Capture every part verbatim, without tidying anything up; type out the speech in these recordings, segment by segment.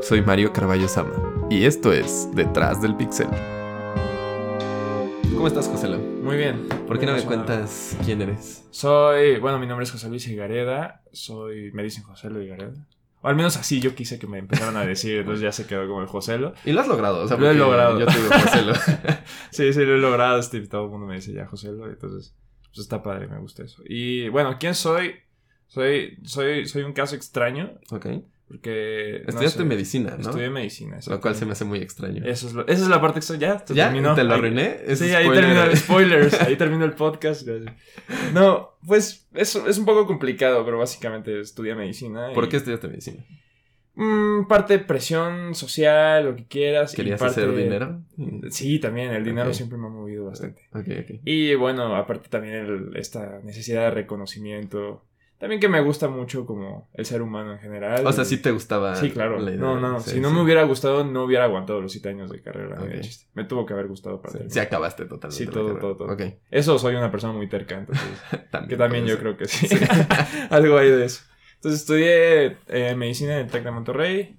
soy Mario Carballo Sama y esto es Detrás del Pixel. ¿Cómo estás, Joselo? Muy bien. ¿Por qué muy no me emocionado. cuentas quién eres? Soy, bueno, mi nombre es José Luis Higareda, soy, me dicen Joselo Higareda. O al menos así yo quise que me empezaran a decir, entonces ya se quedó como el Joselo. Y lo has logrado, o sea, Lo he porque logrado. yo te digo Joselo. Sí, sí, lo he logrado, Steve, todo el mundo me dice ya Joselo, entonces pues está padre, me gusta eso. Y bueno, ¿quién soy? Soy, soy, soy un caso extraño, Ok. porque... no Estudiaste sé, medicina, ¿no? Estudié medicina, Lo cual se me hace muy extraño. Eso es lo, esa es la parte extraña. Ya, te ¿Ya? terminó. ¿Te lo Ahí- arruiné? Es Sí, ahí spoiler. terminó el spoilers. Ahí terminó el podcast. No, pues es, es un poco complicado, pero básicamente estudié medicina. ¿Por y, qué estudiaste medicina? mm, parte presión social, lo que quieras. ¿Querías y parte, hacer dinero? Sí, también. El dinero Ok. siempre me ha movido bastante. Ok, ok. Y bueno, aparte también el- esta necesidad de reconocimiento. También que me gusta mucho como el ser humano en general. O sea, y- sí te gustaba Sí, claro. la idea. No, no, Sí, si no sí. me hubiera gustado, no hubiera aguantado los siete años de carrera. Ok. Ni de chiste. Me tuvo que haber gustado para Sí, terminar. sí acabaste totalmente. Sí, la todo, carrera. todo, todo. Ok. Eso, soy una persona muy terca, entonces. También que también puede yo ser. creo que sí. Sí. Algo hay de eso. Entonces estudié eh, medicina en el TEC de Monterrey.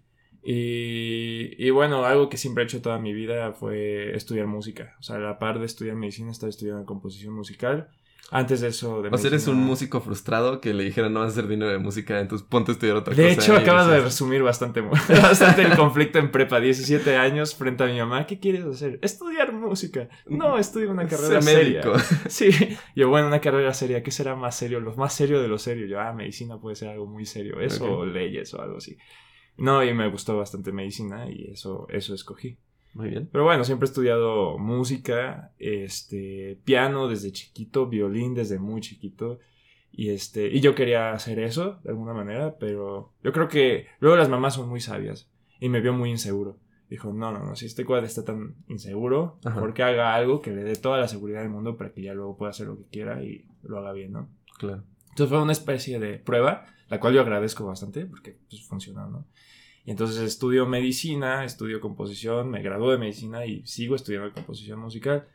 Y, y bueno, algo que siempre he hecho toda mi vida fue estudiar música. O sea, a la par de estudiar medicina, estaba estudiando composición musical. Antes de eso, de O sea, eres medicina- un músico frustrado que le dijeron no vas a hacer dinero de música, entonces ponte a estudiar otra De cosa. hecho, y acabas de dices, resumir bastante, bastante el conflicto en prepa. diecisiete años frente a mi mamá. ¿Qué quieres hacer? Estudiar música. No, estudio una carrera Sé seria. médico. Sí. Yo, bueno, una carrera seria. ¿Qué será más serio? Lo más serio de lo serio. Yo, ah, medicina puede ser algo muy serio. Eso, Ok. o leyes o algo así. No, y me gustó bastante medicina y eso, eso escogí. Muy bien. Pero bueno, siempre he estudiado música, este, piano desde chiquito, violín desde muy chiquito. Y este, y yo quería hacer eso de alguna manera, pero yo creo que luego las mamás son muy sabias y me vio muy inseguro. Dijo, no, no, no, si este cuadro está tan inseguro, Ajá. mejor que haga algo que le dé toda la seguridad del mundo para que ya luego pueda hacer lo que quiera y lo haga bien, ¿no? Claro. Entonces fue una especie de prueba, la cual yo agradezco bastante porque pues, funcionó, ¿no? Y entonces estudio medicina, estudio composición, me gradué de medicina y sigo estudiando composición musical.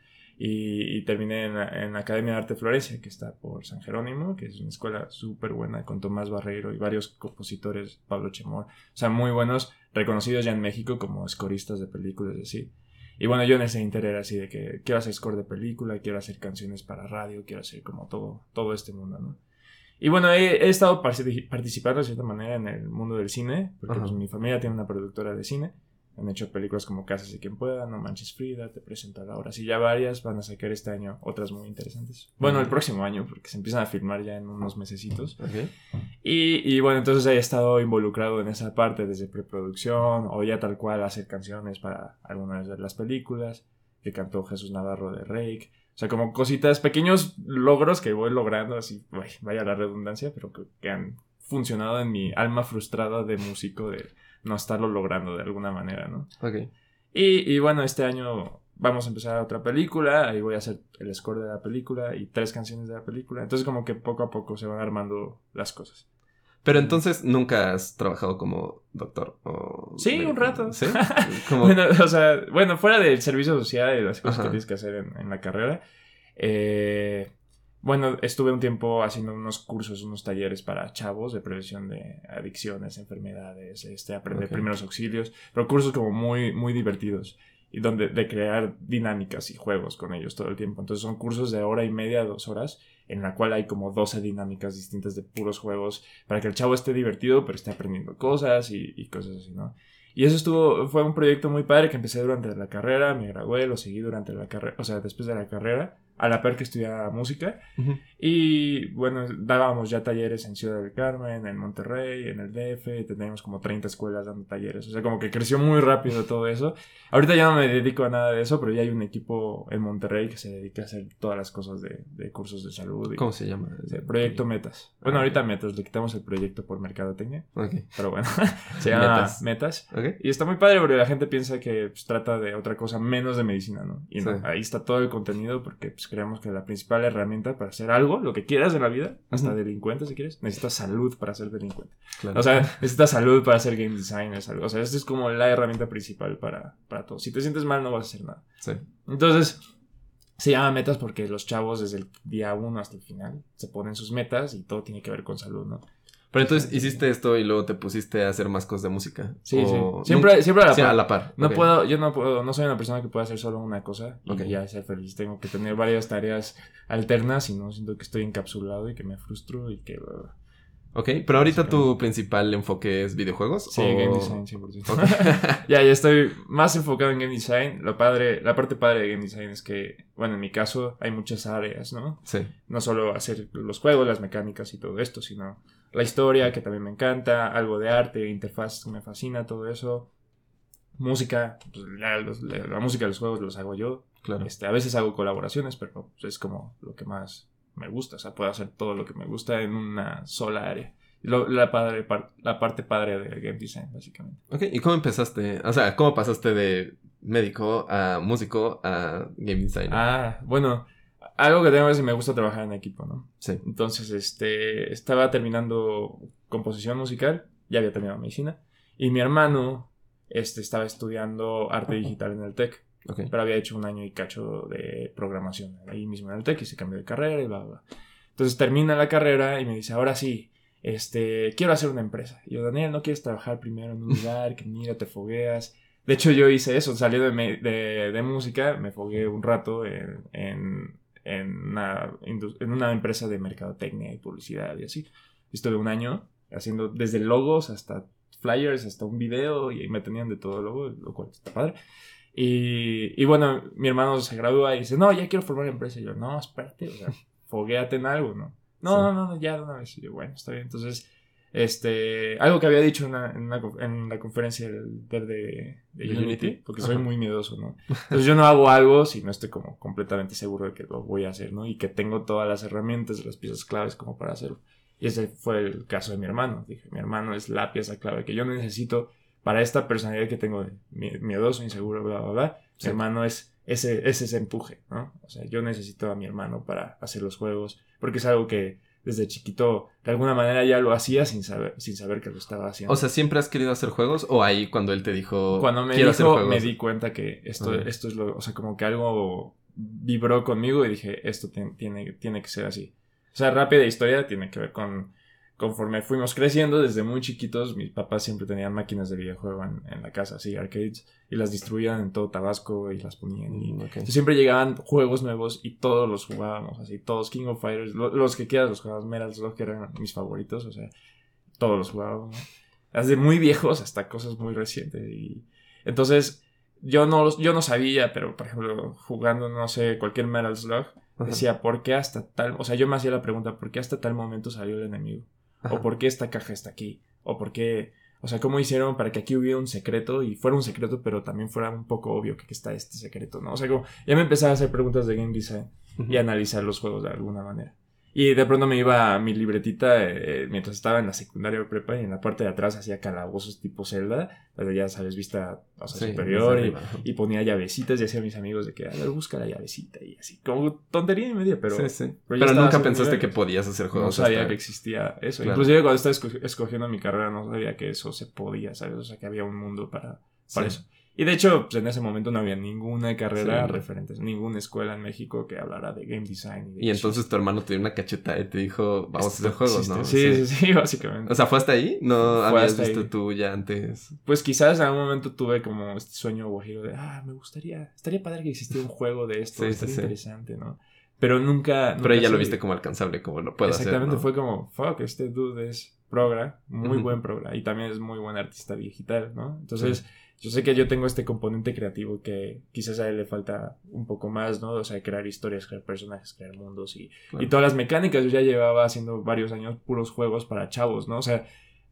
Y, y terminé en la, en la Academia de Arte Florencia, que está por San Jerónimo, que es una escuela súper buena con Tomás Barreiro y varios compositores, Pablo Chemor. O sea, muy buenos, reconocidos ya en México como scoristas de películas y así. Y bueno, yo en ese inter era así de que quiero hacer score de película, quiero hacer canciones para radio, quiero hacer como todo, todo este mundo, ¿no? Y bueno, he, he estado particip- participando de cierta manera en el mundo del cine, porque Ajá. pues, mi familia tiene una productora de cine. Han hecho películas como Casas de quien pueda, No manches Frida, Te presento a Laura. Sí, ya varias van a sacar este año, otras muy interesantes. Bueno, el próximo año, porque se empiezan a filmar ya en unos mesecitos. Ok. Y, y bueno, entonces he estado involucrado en esa parte desde preproducción o ya tal cual hacer canciones para algunas de las películas que cantó Jesús Navarro de Rake. O sea, como cositas, pequeños logros que voy logrando, así, vaya, vaya la redundancia, pero que, que han funcionado en mi alma frustrada de músico de no estarlo logrando de alguna manera, ¿no? Ok. Y, y bueno, este año vamos a empezar otra película, ahí voy a hacer el score de la película y tres canciones de la película. Entonces como que poco a poco se van armando las cosas. Pero entonces nunca has trabajado como doctor o... Sí, médico? un rato. ¿Sí? Como... Bueno, o sea, bueno, fuera del servicio social y las cosas Ajá. que tienes que hacer en, en la carrera, eh, bueno, estuve un tiempo haciendo unos cursos, unos talleres para chavos de prevención de adicciones, enfermedades, este, aprender Ok. primeros auxilios, pero cursos como muy, muy divertidos y donde de crear dinámicas y juegos con ellos todo el tiempo. Entonces son cursos de hora y media, dos horas, en la cual hay como doce dinámicas distintas de puros juegos para que el chavo esté divertido, pero esté aprendiendo cosas y, y cosas así, ¿no? Y eso estuvo, fue un proyecto muy padre que empecé durante la carrera, me gradué, lo seguí durante la carrera, o sea, después de la carrera, a la par que estudiaba música. Ujú. Y bueno, dábamos ya talleres en Ciudad del Carmen, en Monterrey, en el D F, teníamos como treinta escuelas dando talleres, o sea, como que creció muy rápido todo eso. Ahorita ya no me dedico a nada de eso, pero ya hay un equipo en Monterrey que se dedica a hacer todas las cosas de, de cursos de salud. Y, ¿Cómo se llama? sí, Proyecto Metas. Bueno, Ah. ahorita Metas, le quitamos el proyecto por mercadotecnia, Ok. pero bueno, se llama Metas. Metas. Ok. Y está muy padre porque la gente piensa que pues, trata de otra cosa menos de medicina, ¿no? Y no, Sí. ahí está todo el contenido porque pues, creemos que la principal herramienta para hacer algo, lo que quieras en la vida, hasta Ujú. delincuente si quieres, necesitas salud para ser delincuente. Claro. O sea, necesitas salud para hacer game design, es algo. O sea, esta es como la herramienta principal para, para todo. Si te sientes mal no vas a hacer nada. Sí. Entonces, se llama metas porque los chavos desde el día uno hasta el final se ponen sus metas y todo tiene que ver con salud, ¿no? Pero entonces hiciste esto y luego te pusiste a hacer más cosas de música. Sí, o... sí. Siempre, ¿No? siempre a la Sí, par. a la par. No Okay. puedo, yo no puedo, no soy una persona que pueda hacer solo una cosa y Okay. ya ser feliz. Tengo que tener varias tareas alternas y no siento que estoy encapsulado y que me frustro y que... Uh, Ok, pero ahorita tu principal enfoque es videojuegos. Sí, o... game design, cien por ciento. Okay. ya, ya estoy más enfocado en game design. Lo padre, la parte padre de game design es que, bueno, en mi caso hay muchas áreas, ¿no? Sí. No solo hacer los juegos, las mecánicas y todo esto, sino la historia, que también me encanta, algo de arte, interfaz, me fascina, todo eso. Música, pues, la, los, la, la música de los juegos los hago yo. Claro. Este, a veces hago colaboraciones, pero pues, es como lo que más me gusta. O sea, puedo hacer todo lo que me gusta en una sola área. Lo, la, padre, par, la parte padre de game design, básicamente. Ok, ¿y cómo empezaste? O sea, ¿cómo pasaste de médico a músico a game designer? Ah, bueno, algo que tengo es que me gusta trabajar en equipo, ¿no? Sí. Entonces, este, estaba terminando composición musical, ya había terminado medicina, y mi hermano, este, estaba estudiando arte digital en el TEC. Okay. Pero había hecho un año y cacho de programación ahí mismo en el TEC y se cambió de carrera y bla, bla, bla. Entonces termina la carrera y me dice, ahora sí, este, quiero hacer una empresa. Y yo, Daniel, ¿no quieres trabajar primero en un lugar que mira, te fogueas? De hecho, yo hice eso, salí de, me, de, de música, me fogué un rato en, en, en, una, en una empresa de mercadotecnia y publicidad y así. Estuve un año haciendo desde logos hasta flyers, hasta un video y me tenían de todo logo, lo cual está padre. Y, y bueno, mi hermano se gradúa y dice, no, ya quiero formar empresa. Y yo, no, espérate, o sea, foguéate en algo, ¿no? No, sí. no, no, no, ya de una vez. Y yo, bueno, está bien. Entonces, este, algo que había dicho en, una, en, una, en la conferencia del, del de, de, de Unity, Unity, porque soy Ajá. muy miedoso, ¿no? Entonces yo no hago algo si no estoy como completamente seguro de que lo voy a hacer, ¿no? Y que tengo todas las herramientas, las piezas claves como para hacerlo. Y ese fue el caso de mi hermano. Dije, mi hermano es la pieza clave que yo necesito para esta personalidad que tengo de miedoso, inseguro, bla, bla, bla. Sí. Mi hermano es ese, es ese empuje, ¿no? O sea, yo necesito a mi hermano para hacer los juegos, porque es algo que desde chiquito, de alguna manera ya lo hacía sin saber, sin saber que lo estaba haciendo. O sea, ¿siempre has querido hacer juegos? ¿O ahí cuando él te dijo, cuando me quiero dijo, hacer juegos? Me di cuenta que esto, uh-huh. esto es lo... O sea, como que algo vibró conmigo y dije, esto tiene, tiene, tiene que ser así. O sea, rápida historia tiene que ver con... Conforme fuimos creciendo, desde muy chiquitos, mis papás siempre tenían máquinas de videojuego en, en la casa, así, arcades, y las distribuían en todo Tabasco y las ponían. Y okay. Entonces siempre llegaban juegos nuevos y todos los jugábamos, así, todos King of Fighters, lo, los que quieras los jugábamos, Metal Slug, que eran mis favoritos, o sea, todos los jugábamos, ¿no? Desde muy viejos hasta cosas muy recientes. Y entonces, yo no, yo no sabía, pero por ejemplo, jugando, no sé, cualquier Metal Slug, decía, ¿por qué hasta tal? O sea, yo me hacía la pregunta, ¿por qué hasta tal momento salió el enemigo? Ajá. O por qué esta caja está aquí, o por qué, o sea, cómo hicieron para que aquí hubiera un secreto y fuera un secreto, pero también fuera un poco obvio que aquí está este secreto, ¿no? O sea, como ya me empezaba a hacer preguntas de game design uh-huh. y analizar los juegos de alguna manera. Y de pronto me iba a mi libretita eh, mientras estaba en la secundaria o prepa y en la parte de atrás hacía calabozos tipo Zelda, pero ya sabes, vista o sea, sí, superior y, y ponía llavecitas y hacía a mis amigos de que, a ver, busca la llavecita y así, como tontería y media, pero... Sí, sí. Pero, pero nunca pensaste que podías hacer juegos. No sabía hasta... que existía eso. Claro. Inclusive cuando estaba esco- escogiendo mi carrera no sabía que eso se podía, ¿sabes? O sea, que había un mundo para, para sí. eso. Y de hecho, pues en ese momento no había ninguna carrera sí. referente, ninguna escuela en México que hablara de game design. Y, y entonces tu hermano te dio una cachetada y te dijo, vamos Esto a hacer juegos, existe. ¿no? Sí, sí, sí, sí, básicamente. O sea, ¿fue hasta ahí? ¿No Fue habías visto ahí. tú ya antes? Pues quizás en algún momento tuve como este sueño guajiro de, ah, me gustaría, estaría padre que existiera un juego de esto, sí, estaría sí, interesante, sí. ¿no? Pero nunca... nunca Pero ya lo viste como alcanzable, como lo puedo Exactamente, hacer, ¿no? Fue como, fuck, este dude es progra, muy Uh-huh. buen progra, y también es muy buen artista digital, ¿no? Entonces... Sí. Yo sé que yo tengo este componente creativo que quizás a él le falta un poco más, ¿no? O sea, crear historias, crear personajes, crear mundos y, claro. y todas las mecánicas. Yo ya llevaba haciendo varios años puros juegos para chavos, ¿no? O sea,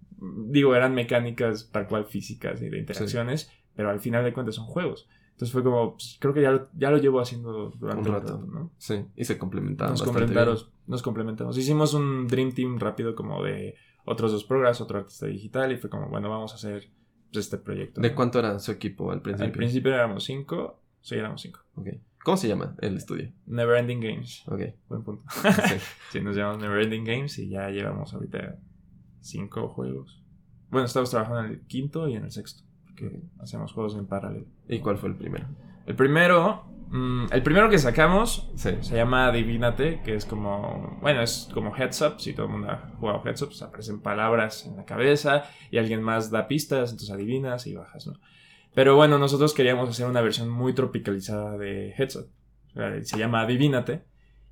digo, eran mecánicas tal cual físicas y de interacciones, sí. pero al final de cuentas son juegos. Entonces fue como, pues, creo que ya lo, ya lo llevo haciendo durante un rato, rato, ¿no? Sí, y se complementaron nos bastante complementamos, bien. Nos complementamos. Hicimos un Dream Team rápido como de otros dos programas, otro artista digital y fue como, bueno, vamos a hacer... este proyecto. ¿De ¿no? cuánto era su equipo al principio? Al principio éramos cinco, sí, éramos cinco. Okay. ¿Cómo se llama el estudio? Neverending Games. Ok. Buen punto. Sí. Sí, nos llamamos Neverending Games y ya llevamos ahorita cinco juegos. Bueno, estamos trabajando en el quinto y en el sexto, porque okay. hacemos juegos en paralelo. ¿Y cuál fue el primero? El primero Mm, el primero que sacamos Sí. se llama Adivínate, que es como, bueno, es como Heads Up. Si todo el mundo ha jugado Heads Up, pues aparecen palabras en la cabeza y alguien más da pistas, entonces adivinas y bajas, ¿no? Pero bueno, nosotros queríamos hacer una versión muy tropicalizada de Heads Up. O sea, se llama Adivínate.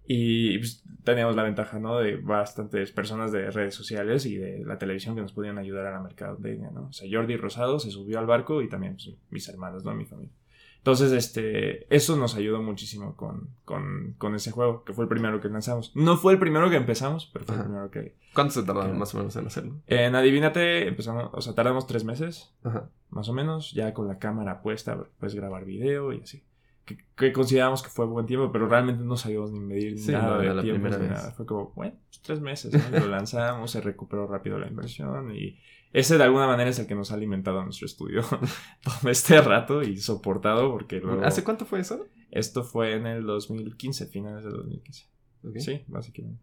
Y pues, teníamos la ventaja, ¿no? De bastantes personas de redes sociales y de la televisión que nos podían ayudar a la mercadotecnia, ¿no? O sea, Jordi Rosado se subió al barco y también pues, mis hermanos, ¿no? Mi familia. Entonces, este, eso nos ayudó muchísimo con, con, con ese juego, que fue el primero que lanzamos. No fue el primero que empezamos, pero fue Ajá. el primero que... ¿Cuánto se tardaron que... más o menos en hacerlo? En Adivínate empezamos, o sea, tardamos tres meses, Ajá. más o menos, ya con la cámara puesta, puedes grabar video y así. Que, que consideramos que fue buen tiempo, pero realmente no sabíamos ni medir Sí, nada no, de era la tiempo primera ni vez. nada. Fue como, bueno, pues tres meses, ¿no? Lo lanzamos, se recuperó rápido la inversión y ese de alguna manera es el que nos ha alimentado a nuestro estudio todo este rato y soportado porque luego... ¿Hace cuánto fue eso? Esto fue en el dos mil quince, finales del dos mil quince. Okay. Sí, básicamente.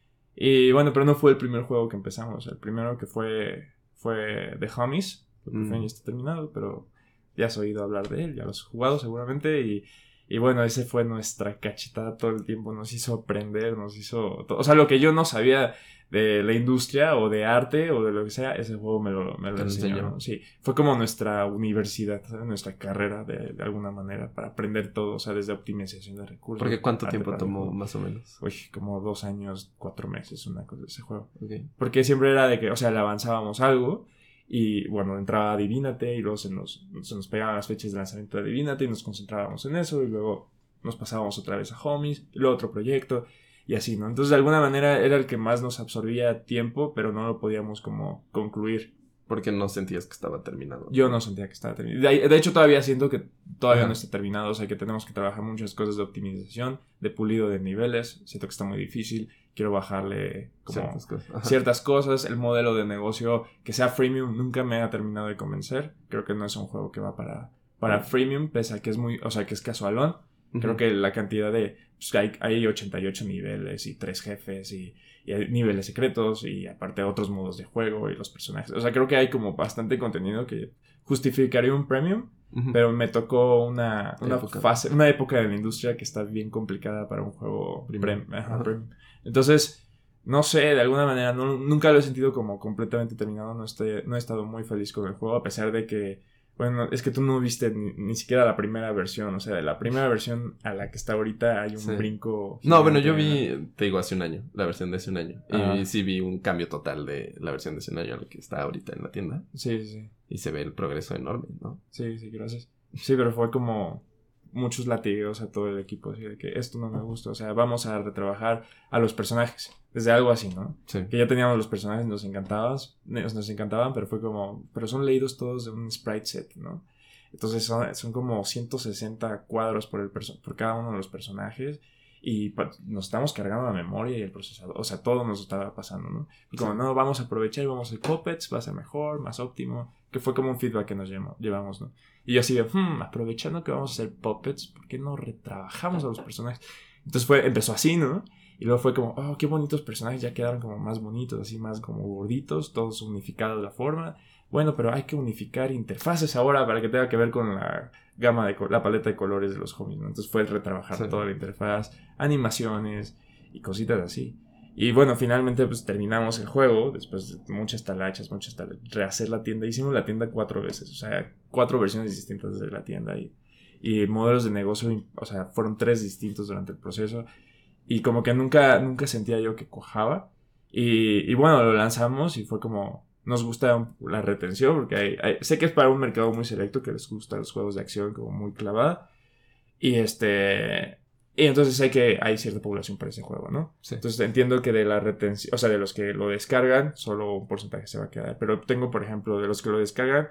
Y bueno, pero no fue el primer juego que empezamos. El primero que fue fue The Homies, que por fin ya está terminado, pero ya has oído hablar de él, ya lo has jugado seguramente y... Y bueno, ese fue nuestra cachetada todo el tiempo, nos hizo aprender, nos hizo... O sea, lo que yo no sabía de la industria o de arte o de lo que sea, ese juego me lo, me lo enseñó, enseñó. ¿No? Sí, fue como nuestra universidad, ¿sabes? Nuestra carrera de, de alguna manera para aprender todo, o sea, desde optimización de recursos. ¿Porque cuánto tiempo tomó más o menos? Uy, como dos años, cuatro meses, una cosa de ese juego. Okay. Porque siempre era de que, o sea, le avanzábamos algo... Y bueno, entraba Adivínate y luego se nos, se nos pegaban las fechas de lanzamiento de Adivínate y nos concentrábamos en eso y luego nos pasábamos otra vez a Homies y luego otro proyecto y así, ¿no? Entonces de alguna manera era el que más nos absorbía tiempo, pero no lo podíamos como concluir. Porque no sentías que estaba terminado. Yo no sentía que estaba terminado. De, de hecho, todavía siento que todavía Ajá. no está terminado. O sea, que tenemos que trabajar muchas cosas de optimización, de pulido de niveles. Siento que está muy difícil. Quiero bajarle como ciertas cosas. ciertas cosas. El modelo de negocio que sea freemium nunca me ha terminado de convencer. Creo que no es un juego que va para, para freemium, pese a que es muy, o sea, que es casualón. Uh-huh. Creo que la cantidad de... Pues, hay, hay ochenta y ocho niveles y tres jefes y... Y hay niveles secretos y aparte otros modos de juego y los personajes. O sea, creo que hay como bastante contenido que justificaría un premium. Uh-huh. Pero me tocó una, una época. fase, una época de la industria que está bien complicada para un juego premium. Prem, ajá, uh-huh. premium. Entonces, no sé, de alguna manera no, nunca lo he sentido como completamente terminado. No, estoy, no he estado muy feliz con el juego, a pesar de que... Bueno, es que tú no viste ni, ni siquiera la primera versión. O sea, de la primera versión a la que está ahorita hay un sí. brinco. No, bueno, yo vi, te digo, hace un año, la versión de hace un año. Ah. Y sí vi un cambio total de la versión de hace un año a la que está ahorita en la tienda. Sí, sí. Y se ve el progreso enorme, ¿no? Sí, sí, gracias. Sí, pero fue como muchos latigos a todo el equipo. Así de que esto no me gusta. O sea, vamos a retrabajar a los personajes. Desde algo así, ¿no? Sí. Que ya teníamos los personajes, nos encantaban, nos encantaban, pero fue como... Pero son leídos todos de un sprite set, ¿no? Entonces son, son como ciento sesenta cuadros por, el perso- por cada uno de los personajes y pa- nos estamos cargando la memoria y el procesador. O sea, todo nos estaba pasando, ¿no? Y como, sí. no, vamos a aprovechar y vamos a hacer puppets, va a ser mejor, más óptimo. Que fue como un feedback que nos llevamos, llevamos, ¿no? Y yo así de, hmm, aprovechando que vamos a hacer puppets, ¿por qué no retrabajamos a los personajes? Entonces fue, empezó así, ¿no? Y luego fue como, oh, qué bonitos personajes, ya quedaron como más bonitos, así más como gorditos, todos unificados de la forma. Bueno, pero hay que unificar interfaces ahora para que tenga que ver con la gama de la paleta de colores de los homies, ¿no? Entonces fue retrabajar sí. toda la interfaz, animaciones y cositas así. Y bueno, finalmente pues terminamos el juego, después de muchas talachas, muchas talachas, rehacer la tienda. Hicimos la tienda cuatro veces, o sea, cuatro versiones distintas de la tienda y, y modelos de negocio, o sea, fueron tres distintos durante el proceso. Y como que nunca, nunca sentía yo que cuajaba. Y, y bueno, lo lanzamos y fue como... Nos gusta la retención porque hay, hay, sé que es para un mercado muy selecto que les gustan los juegos de acción como muy clavada. Y este... Y entonces sé que hay cierta población para ese juego, ¿no? Sí. Entonces entiendo que de la retención... O sea, de los que lo descargan, solo un porcentaje se va a quedar. Pero tengo, por ejemplo, de los que lo descargan,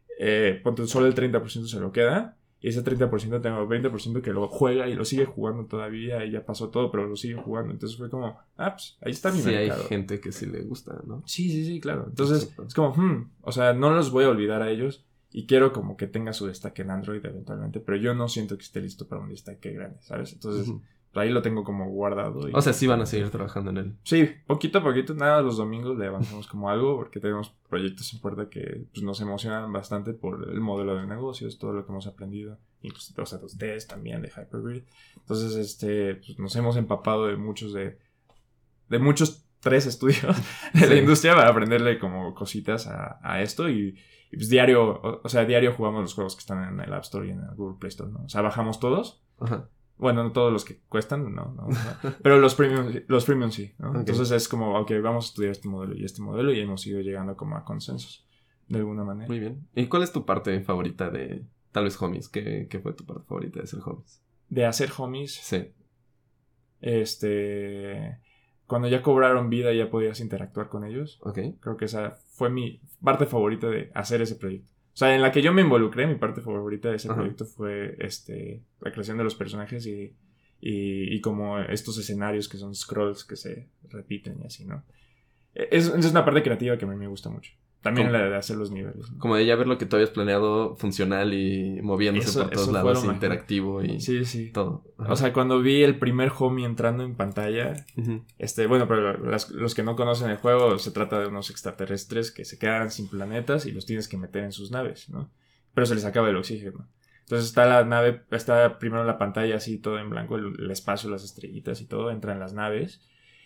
eh, solo el treinta por ciento se lo queda. Y ese treinta por ciento tengo veinte por ciento que lo juega y lo sigue jugando todavía y ya pasó todo, pero lo sigue jugando. Entonces fue como, ah, pues ahí está mi sí, mercado. Sí, hay gente que sí le gusta, ¿no? Sí, sí, sí, claro. Entonces es como, hmm, o sea, no los voy a olvidar a ellos y quiero como que tenga su destaque en Android eventualmente, pero yo no siento que esté listo para un destaque grande, ¿sabes? Entonces, uh-huh. ahí lo tengo como guardado. Y... O sea, sí van a seguir trabajando en él. Sí, poquito a poquito, nada, los domingos le avanzamos como algo porque tenemos proyectos en puerta que pues, nos emocionan bastante por el modelo de negocios, todo lo que hemos aprendido, incluso o sea, los test también de Hypergrid. Entonces, este, pues, nos hemos empapado de muchos de, de muchos tres estudios de sí. la industria para aprenderle como cositas a, a esto y, y pues diario, o, o sea, diario jugamos los juegos que están en el App Store y en el Google Play Store, ¿no? O sea, bajamos todos. Ajá. Bueno, no todos los que cuestan, no, no, no. Pero los premium, los premium sí, ¿no? Okay. Entonces es como, ok, vamos a estudiar este modelo y este modelo y hemos ido llegando como a consensos, de alguna manera. Muy bien. ¿Y cuál es tu parte favorita de, tal vez, Homies? ¿Qué, qué fue tu parte favorita de hacer Homies? De hacer Homies. Sí. Este... Cuando ya cobraron vida y ya podías interactuar con ellos. Ok. Creo que esa fue mi parte favorita de hacer ese proyecto. O sea, en la que yo me involucré, mi parte favorita de ese Ajá. proyecto fue este, la creación de los personajes y, y, y como estos escenarios que son scrolls que se repiten y así, ¿no? Es, es una parte creativa que a mí me gusta mucho. También la de hacer los niveles, ¿no? Como de ya ver lo que tú habías planeado funcional y moviéndose eso, por todos lados, interactivo y sí, sí. todo. Ajá. O sea, cuando vi el primer Homie entrando en pantalla, uh-huh. este, bueno, pero las, los que no conocen el juego, se trata de unos extraterrestres que se quedan sin planetas y los tienes que meter en sus naves, ¿no? Pero se les acaba el oxígeno. Entonces está la nave, está primero la pantalla así todo en blanco, el, el espacio, las estrellitas y todo, entran las naves.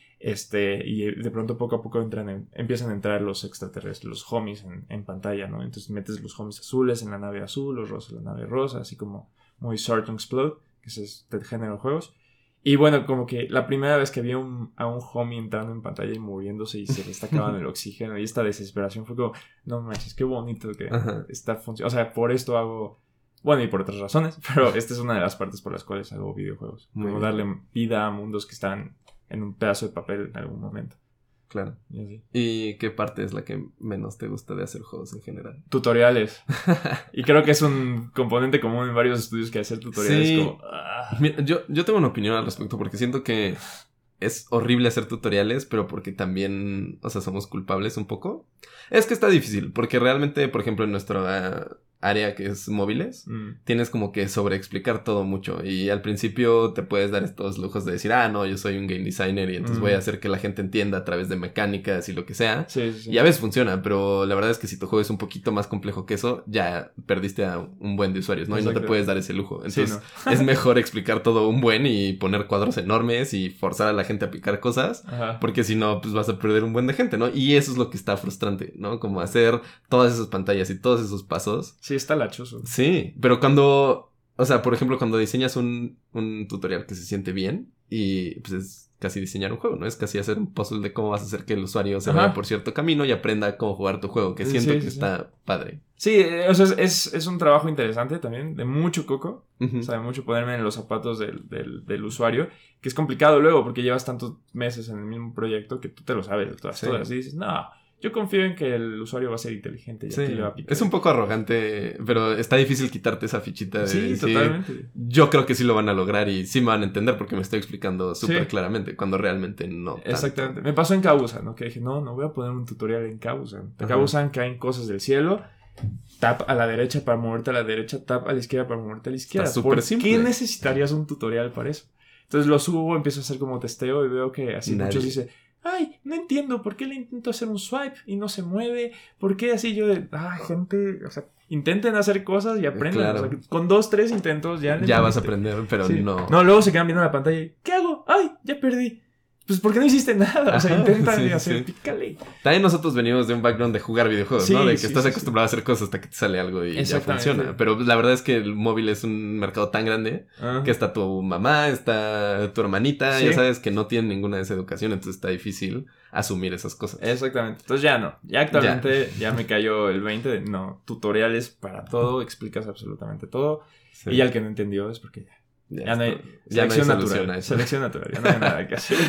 Este, y de pronto poco a poco entran en, empiezan a entrar los extraterrestres, los homies en, en pantalla, ¿no? Entonces metes los homies azules en la nave azul, los rosas en la nave rosa, así como muy Sort and Explode, que es este género de juegos. Y bueno, como que la primera vez que vi un, a un homie entrando en pantalla y moviéndose y se le está acabando el oxígeno y esta desesperación fue como, no manches, qué bonito que Ajá. está funcionando. O sea, por esto hago... Bueno, y por otras razones, pero esta es una de las partes por las cuales hago videojuegos. Muy como bien. Darle vida a mundos que están en un pedazo de papel en algún momento. Claro. Y así. ¿Y qué parte es la que menos te gusta de hacer juegos en general? Tutoriales. Y creo que es un componente común en varios estudios que hacer tutoriales sí. como... Ah. Mira, yo, yo tengo una opinión al respecto porque siento que es horrible hacer tutoriales, pero porque también, o sea, somos culpables un poco. Es que está difícil, porque realmente, por ejemplo, en nuestra área que es móviles, mm. tienes como que sobreexplicar todo mucho y al principio te puedes dar estos lujos de decir, ah, no, yo soy un game designer y entonces mm. voy a hacer que la gente entienda a través de mecánicas y lo que sea. Sí, sí, sí. Y a veces funciona, pero la verdad es que si tu juego es un poquito más complejo que eso, ya perdiste a un buen de usuarios, ¿no? Exacto. Y no te puedes dar ese lujo. Entonces sí, no. es mejor explicar todo un buen y poner cuadros enormes y forzar a la gente a picar cosas, Ajá. porque si no, pues vas a perder un buen de gente, ¿no? Y eso es lo que está frustrante, ¿no? Como hacer todas esas pantallas y todos esos pasos. Sí, está lachoso. Sí, pero cuando, o sea, por ejemplo, cuando diseñas un, un tutorial que se siente bien y pues es casi diseñar un juego, ¿no? Es casi hacer un puzzle de cómo vas a hacer que el usuario se Ajá. vaya por cierto camino y aprenda cómo jugar tu juego, que siento sí, que sí, está sí. padre. Sí, o sea, es, es un trabajo interesante también, de mucho coco, uh-huh. o sea, de mucho ponerme en los zapatos del, del, del usuario, que es complicado luego porque llevas tantos meses en el mismo proyecto que tú te lo sabes todas, sí. todas, y dices, no... Yo confío en que el usuario va a ser inteligente y sí. aquí le va a picar. Es un poco arrogante, pero está difícil quitarte esa fichita de sí, decir, totalmente. Yo creo que sí lo van a lograr y sí me van a entender porque me estoy explicando súper sí. claramente, cuando realmente no. Exactamente. Tanto. Me pasó en Kabusan, ¿no? Que dije, no, no voy a poner un tutorial en Kabusan. En Kabusan caen cosas del cielo, tap a la derecha para moverte a la derecha, tap a la izquierda para moverte a la izquierda. Está súper simple. ¿Qué necesitarías un tutorial para eso? Entonces lo subo, empiezo a hacer como testeo y veo que así Nadie. muchos dicen... Ay, no entiendo por qué le intento hacer un swipe y no se mueve. ¿Por qué así yo de... Ay, gente... O sea, intenten hacer cosas y aprendan. Claro. O sea, con dos, tres intentos ya... Ya vas a aprender, pero sí. no... No, luego se quedan viendo la pantalla y... ¿Qué hago? Ay, ya perdí. Pues porque no hiciste nada. O sea, intenta sí, hacer... Sí. Pícale. También nosotros venimos de un background de jugar videojuegos, sí, ¿no? De que sí, estás sí, acostumbrado sí. a hacer cosas hasta que te sale algo y ya funciona. Pero la verdad es que el móvil es un mercado tan grande uh-huh. que está tu mamá, está tu hermanita, sí. ya sabes que no tienen ninguna de esa educación, entonces está difícil asumir esas cosas. Exactamente. Entonces ya no. Ya actualmente ya, ya me cayó el veinte de no, tutoriales para todo, explicas absolutamente todo. Sí. Y ya el que no entendió es porque ya. Ya, ya no hay, ya selección no hay natural. Selección natural, ya no hay nada que hacer.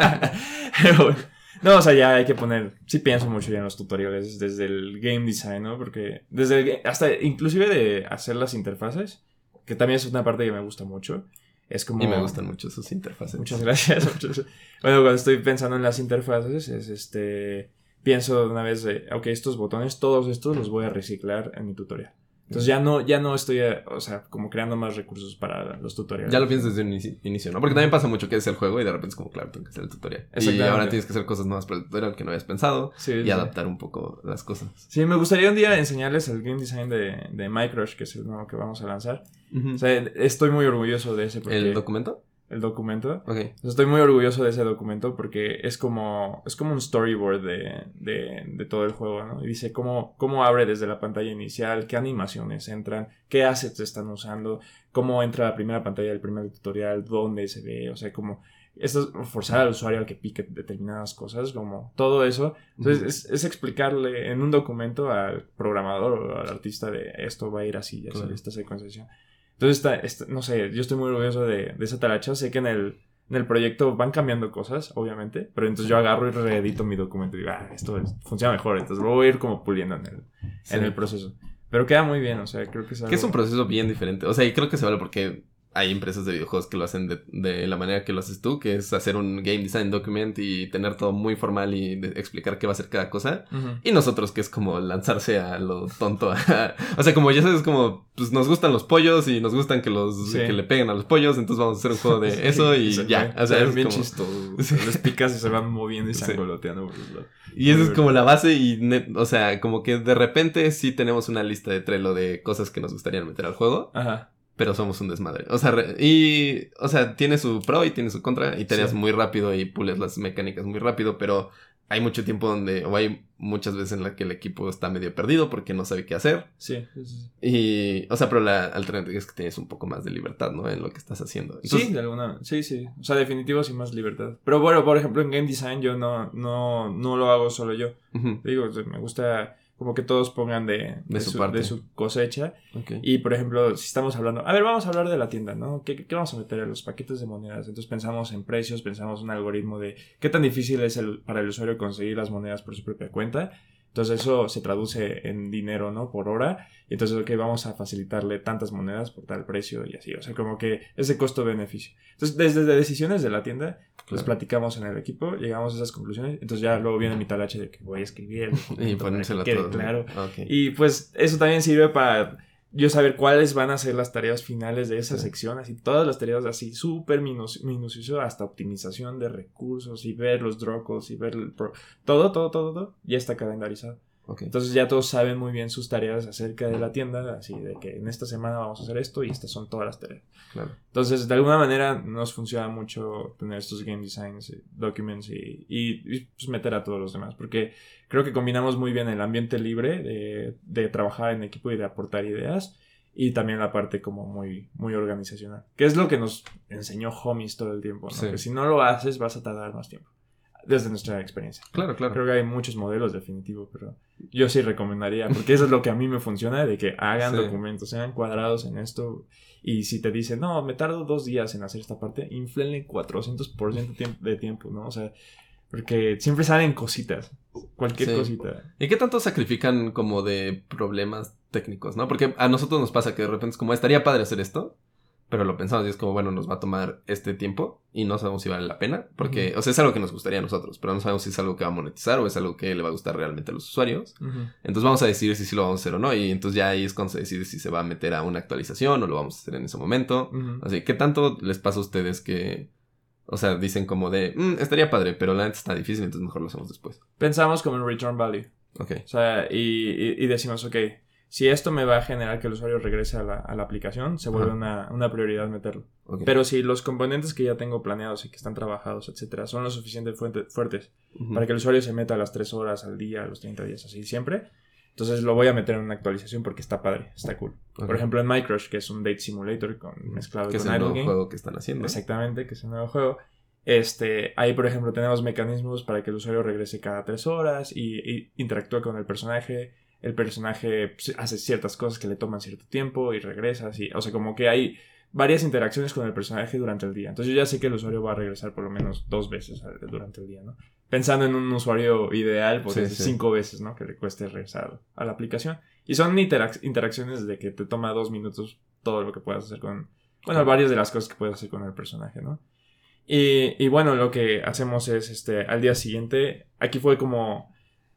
Pero bueno. No, o sea, ya hay que poner... Sí pienso mucho ya en los tutoriales desde el game design, ¿no? Porque desde el... Hasta inclusive de hacer las interfaces, que también es una parte que me gusta mucho. Es como... Y me gustan mucho sus interfaces. Muchas gracias. Muchas... Bueno, cuando estoy pensando en las interfaces, es este... Pienso de una vez de... Ok, estos botones, todos estos los voy a reciclar en mi tutorial. Entonces ya no, ya no estoy, eh, o sea, como creando más recursos para los tutoriales. Ya lo piensas desde un inicio, inicio, ¿no? Porque también pasa mucho que es el juego y de repente es como, claro, tengo que hacer el tutorial. Y ahora tienes que hacer cosas nuevas para el tutorial que no habías pensado sí, y sí. adaptar un poco las cosas. Sí, me gustaría un día enseñarles el game design de, de Microsh, que es el nuevo que vamos a lanzar. Uh-huh. O sea, estoy muy orgulloso de ese. Porque ¿El documento? El documento. Okay. Estoy muy orgulloso de ese documento porque es como, es como un storyboard de, de, de todo el juego, ¿no? Y dice cómo, cómo abre desde la pantalla inicial, qué animaciones entran, qué assets están usando, cómo entra la primera pantalla del primer tutorial, dónde se ve, o sea, como esto es forzar al usuario al que pique determinadas cosas, como todo eso. Entonces, uh-huh. es, es explicarle en un documento al programador o al artista de esto va a ir así, así, claro. esta secuenciación. Entonces, está, está, no sé, yo estoy muy orgulloso de, de esa talacha. Sé que en el, en el proyecto van cambiando cosas, obviamente, pero entonces yo agarro y reedito mi documento y digo, ah, esto es, funciona mejor, entonces lo voy a ir como puliendo en el, sí. en el proceso. Pero queda muy bien, o sea, creo que es algo... Que es un proceso bien diferente, o sea, y creo que se vale porque hay empresas de videojuegos que lo hacen de, de la manera que lo haces tú, que es hacer un game design document y tener todo muy formal y de, explicar qué va a ser cada cosa. Uh-huh. Y nosotros que es como lanzarse a lo tonto. O sea, como ya sabes, como pues nos gustan los pollos y nos gustan que los sí. que le peguen a los pollos, entonces vamos a hacer un juego de sí, eso y sí, ya. O sea, es bien como... chistoso. Sí. Les picas y se van moviendo y se angoloteando. Sí. Y eso es como la base y, ne- o sea, como que de repente sí tenemos una lista de Trello de cosas que nos gustaría meter al juego. Ajá. Pero somos un desmadre. O sea, re- y... O sea, tiene su pro y tiene su contra. Y tareas sí. muy rápido y pules las mecánicas muy rápido. Pero hay mucho tiempo donde... O hay muchas veces en la que el equipo está medio perdido porque no sabe qué hacer. Sí. sí, sí. Y... O sea, pero la alternativa es que tienes un poco más de libertad, ¿no? En lo que estás haciendo. Entonces, sí, de alguna... Sí, sí. O sea, definitivo sí más libertad. Pero bueno, por ejemplo, en Game Design yo no... No, no lo hago solo yo. Uh-huh. Digo, me gusta... Como que todos pongan de, de, de, su, su, parte. de su cosecha. Okay. Y, por ejemplo, si estamos hablando... A ver, vamos a hablar de la tienda, ¿no? ¿Qué, qué vamos a meter en los paquetes de monedas? Entonces pensamos en precios, pensamos en un algoritmo de qué tan difícil es el, para el usuario conseguir las monedas por su propia cuenta. Entonces eso se traduce en dinero, ¿no? Por hora. Y entonces, ok, vamos a facilitarle tantas monedas por tal precio y así. O sea, como que ese costo-beneficio. Entonces, desde decisiones de la tienda, claro. Pues platicamos en el equipo, llegamos a esas conclusiones. Entonces ya luego viene mi talache de que voy a escribir. Y ponérselo todo. Claro. Okay. Y pues eso también sirve para... yo saber cuáles van a ser las tareas finales de esa sí. sección, así todas las tareas así súper minuci- minucioso hasta optimización de recursos y ver los draw codes y ver el pro- todo, todo, todo, todo, ya está calendarizado. Okay. Entonces ya todos saben muy bien sus tareas acerca de la tienda, así de que en esta semana vamos a hacer esto y estas son todas las tareas. Claro. Entonces de alguna manera nos funciona mucho tener estos game designs, documents y, y, y pues meter a todos los demás, porque creo que combinamos muy bien el ambiente libre de, de trabajar en equipo y de aportar ideas y también la parte como muy, muy organizacional, que es lo que nos enseñó Homies todo el tiempo, ¿no? Sí. Que si no lo haces vas a tardar más tiempo. Desde nuestra experiencia. Claro, claro. Creo que hay muchos modelos definitivos, pero yo sí recomendaría, porque eso es lo que a mí me funciona, de que hagan sí. documentos, sean cuadrados en esto, y si te dicen, no, me tardo dos días en hacer esta parte, inflenle cuatrocientos por ciento de tiempo, ¿no? O sea, porque siempre salen cositas, cualquier sí. cosita. ¿Y qué tanto sacrifican como de problemas técnicos, no? Porque a nosotros nos pasa que de repente es como, estaría padre hacer esto, pero lo pensamos y es como, bueno, nos va a tomar este tiempo y no sabemos si vale la pena. Porque, uh-huh. o sea, es algo que nos gustaría a nosotros, pero no sabemos si es algo que va a monetizar o es algo que le va a gustar realmente a los usuarios. Uh-huh. Entonces vamos a decidir si sí lo vamos a hacer o no. Y entonces ya ahí es cuando se decide si se va a meter a una actualización o lo vamos a hacer en ese momento. Uh-huh. Así, ¿qué tanto les pasa a ustedes que, o sea, dicen como de, mmm, estaría padre, pero la neta está difícil, entonces mejor lo hacemos después? Pensamos como en return value. Ok. O sea, y, y, y decimos, ok, si esto me va a generar que el usuario regrese a la, a la aplicación, se vuelve una, una prioridad meterlo. Okay. Pero si los componentes que ya tengo planeados y que están trabajados, etcétera, son lo suficientemente fuertes uh-huh. para que el usuario se meta a las tres horas al día, a los treinta días, así siempre, entonces lo voy a meter en una actualización porque está padre, está cool. Okay. Por ejemplo, en Microsh, que es un date simulator con, mezclado que con es el nuevo Game, juego que están haciendo. Exactamente, que es el nuevo juego. Este, ahí, por ejemplo, tenemos mecanismos para que el usuario regrese cada tres horas y, y interactúe con el personaje. El personaje hace ciertas cosas que le toman cierto tiempo y regresa así. O sea, como que hay varias interacciones con el personaje durante el día. Entonces yo ya sé que el usuario va a regresar por lo menos dos veces durante el día, ¿no? Pensando en un usuario ideal, pues sí, es sí. cinco veces, ¿no? Que le cueste regresar a la aplicación. Y son interac- interacciones de que te toma dos minutos todo lo que puedas hacer con... Bueno, varias de las cosas que puedes hacer con el personaje, ¿no? Y, y bueno, lo que hacemos es, este, al día siguiente, aquí fue como...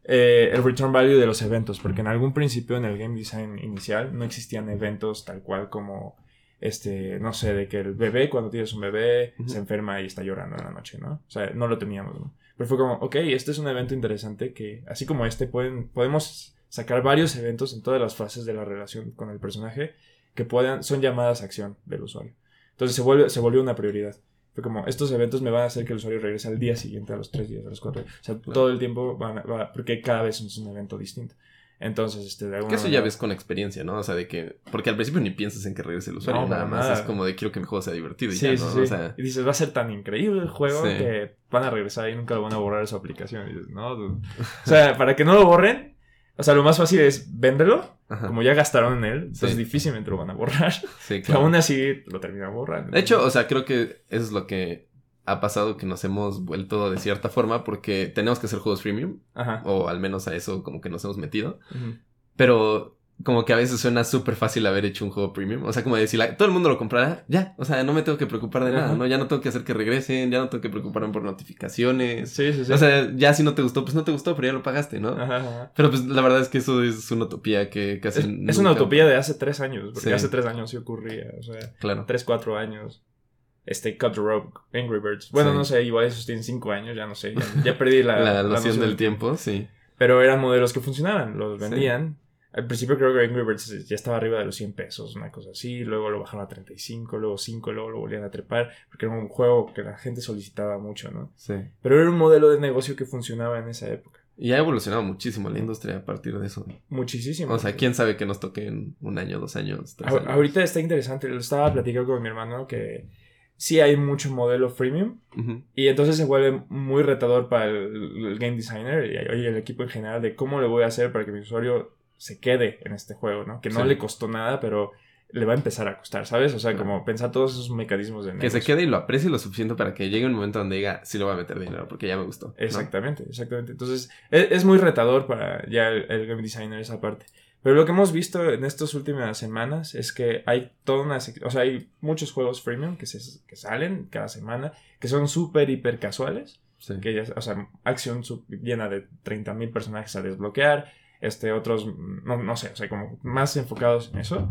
eh, el return value de los eventos, porque en algún principio en el game design inicial no existían eventos tal cual como, este, no sé, de que el bebé cuando tienes un bebé uh-huh. se enferma y está llorando en la noche, ¿no? O sea, no lo teníamos, ¿no? Pero fue como, ok, este es un evento interesante que, así como este, pueden, podemos sacar varios eventos en todas las fases de la relación con el personaje que puedan, son llamadas a acción del usuario. Entonces se, vuelve, se volvió una prioridad. Fue como, estos eventos me van a hacer que el usuario regrese al día siguiente, a los tres días, a los cuatro días. O sea, claro. todo el tiempo van a, va, porque cada vez es un evento distinto. Entonces, este, de alguna Que eso manera... ya ves con experiencia, ¿no? O sea, de que... Porque al principio ni piensas en que regrese el usuario, no, nada más nada. Es como de quiero que mi juego sea divertido y sí, ya, ¿no? Sí, sí. O sea... Y dices, va a ser tan increíble el juego sí. que van a regresar y nunca lo van a borrar de su aplicación. Y dices, no, o sea, para que no lo borren, o sea, lo más fácil es véndelo. Ajá. Como ya gastaron en él, entonces sí. difícilmente lo van a borrar. Sí, claro. Pero aún así lo terminan borrando. De hecho, o sea, creo que eso es lo que ha pasado, que nos hemos vuelto de cierta forma porque tenemos que hacer juegos freemium. Ajá. O al menos a eso como que nos hemos metido. Uh-huh. Pero como que a veces suena súper fácil haber hecho un juego premium. O sea, como decir, todo el mundo lo comprará, ya. O sea, no me tengo que preocupar de uh-huh. nada, ¿no? Ya no tengo que hacer que regresen, ya no tengo que preocuparme por notificaciones. Sí, sí, sí. O sea, ya si no te gustó, pues no te gustó, pero ya lo pagaste, ¿no? Ajá, ajá. Pero pues la verdad es que eso es una utopía que casi Es, nunca... es una utopía de hace tres años, porque sí. hace tres años sí ocurría. O sea, claro. tres, cuatro años. Este, Cut the Rope, Angry Birds. Bueno, sí. no sé, igual esos tienen cinco años, ya no sé. Ya, ya perdí la... la, la noción del tiempo, sí. Pero eran modelos que funcionaban, los vendían. Sí. Al principio creo que Angry Birds ya estaba arriba de los cien pesos, una cosa así. Luego lo bajaron a treinta y cinco, luego cinco, luego lo volvían a trepar. Porque era un juego que la gente solicitaba mucho, ¿no? Sí. Pero era un modelo de negocio que funcionaba en esa época. Y ha evolucionado muchísimo la industria a partir de eso. Muchísimo. O sea, quién sabe que nos toque en un año, dos años, tres a- años. Ahorita está interesante. Lo estaba platicando con mi hermano que sí hay mucho modelo freemium. Uh-huh. Y entonces se vuelve muy retador para el, el game designer y, y el equipo en general de cómo le voy a hacer para que mi usuario se quede en este juego, ¿no? Que no sí. le costó nada, pero le va a empezar a costar, ¿sabes? O sea, claro. como pensar todos esos mecanismos de negocio. Que se quede y lo aprecie lo suficiente para que llegue un momento donde diga, sí lo voy a meter dinero, porque ya me gustó, ¿no? Exactamente, exactamente. Entonces, es, es muy retador para ya el, el game designer esa parte. Pero lo que hemos visto en estas últimas semanas es que hay toda una... O sea, hay muchos juegos freemium que, se, que salen cada semana, que son súper, hiper casuales. Sí. Que ya, o sea, acción sub, llena de treinta mil personajes a desbloquear. Este, otros, no, no sé, o sea, como más enfocados en eso.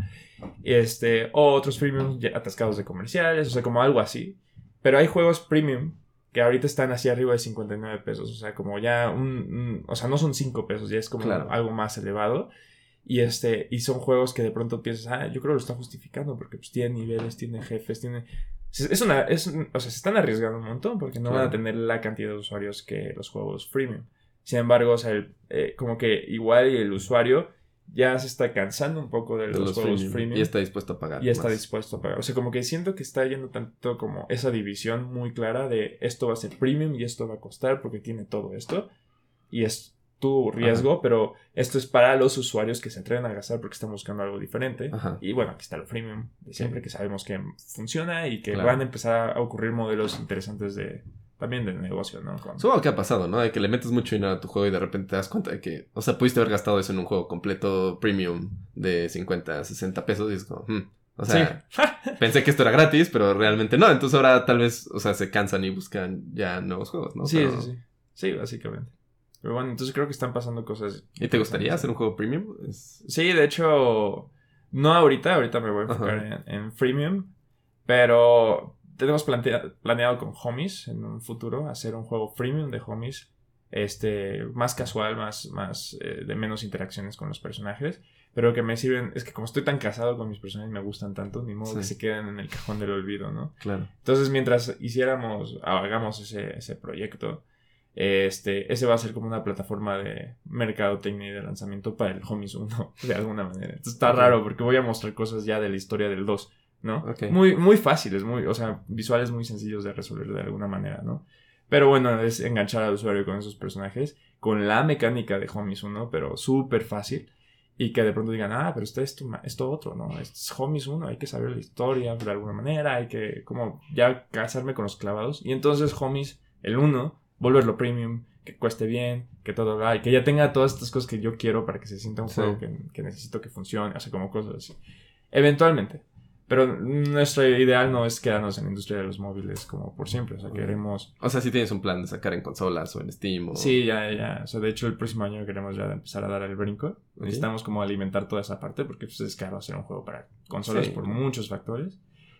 Este, o otros premium atascados de comerciales, o sea, como algo así. Pero hay juegos premium que ahorita están así arriba de cincuenta y nueve pesos, o sea, como ya un, un o sea, no son cinco pesos, ya es como claro. algo más elevado. Y este, y son juegos que de pronto piensas, ah, yo creo que lo está justificando, porque pues tiene niveles, tiene jefes, tiene... Es una, es, o sea, se están arriesgando un montón, porque no claro. van a tener la cantidad de usuarios que los juegos freemium. Sin embargo, o sea, el, eh, como que igual el usuario ya se está cansando un poco de, de los, los juegos freemium, freemium. Y está dispuesto a pagar. Y más. está dispuesto a pagar. O sea, como que siento que está yendo tanto como esa división muy clara de esto va a ser premium y esto va a costar porque tiene todo esto. Y es tu riesgo, Ajá. pero esto es para los usuarios que se atreven a gastar porque están buscando algo diferente. Ajá. Y bueno, aquí está lo freemium de siempre, sí. que sabemos que funciona y que claro. van a empezar a ocurrir modelos interesantes de... También del negocio, ¿no? Con... Supongo que ha pasado, ¿no? De que le metes mucho dinero a tu juego y de repente te das cuenta de que... O sea, pudiste haber gastado eso en un juego completo premium de cincuenta, sesenta pesos y es como... Hmm. O sea, sí. pensé que esto era gratis, pero realmente no. Entonces ahora tal vez, o sea, se cansan y buscan ya nuevos juegos, ¿no? Sí, pero... sí, sí. Sí, básicamente. Pero bueno, entonces creo que están pasando cosas... ¿Y te gustaría hacer un juego premium? Es... Sí, de hecho... No ahorita. Ahorita me voy a enfocar en, en freemium. Pero... Tenemos plantea- planeado con Homies en un futuro hacer un juego freemium de Homies, este, más casual, más, más eh, de menos interacciones con los personajes, pero que me sirven, es que como estoy tan casado con mis personajes, me gustan tanto, ni modo sí. que se queden en el cajón del olvido, ¿no? Claro. Entonces, mientras hiciéramos, hagamos ese, ese proyecto, este, ese va a ser como una plataforma de mercadotecnia y de lanzamiento para el Homies uno, de alguna manera. Entonces está okay. raro, porque voy a mostrar cosas ya de la historia del dos. ¿No? Okay. Muy, muy fáciles, muy, o sea, visuales muy sencillos de resolver de alguna manera, ¿no? Pero bueno, es enganchar al usuario con esos personajes, con la mecánica de Homies uno, pero súper fácil, y que de pronto digan, ah, pero esto es esto, esto otro, ¿no? Es Homies uno, hay que saber la historia de alguna manera, hay que, como, ya casarme con los clavados, y entonces Homies, el uno, volverlo premium, que cueste bien, que todo, y que ya tenga todas estas cosas que yo quiero para que se sienta un sí. juego que, que necesito que funcione, o sea, como cosas así. Eventualmente. Pero nuestro ideal no es quedarnos en la industria de los móviles como por siempre. O sea, queremos... O sea, si tienes un plan de sacar en consolas o en Steam o... Sí, ya, ya. O sea, de hecho, el próximo año queremos ya empezar a dar el brinco. Okay. Necesitamos como alimentar toda esa parte porque pues, es caro hacer un juego para consolas sí. por muchos factores.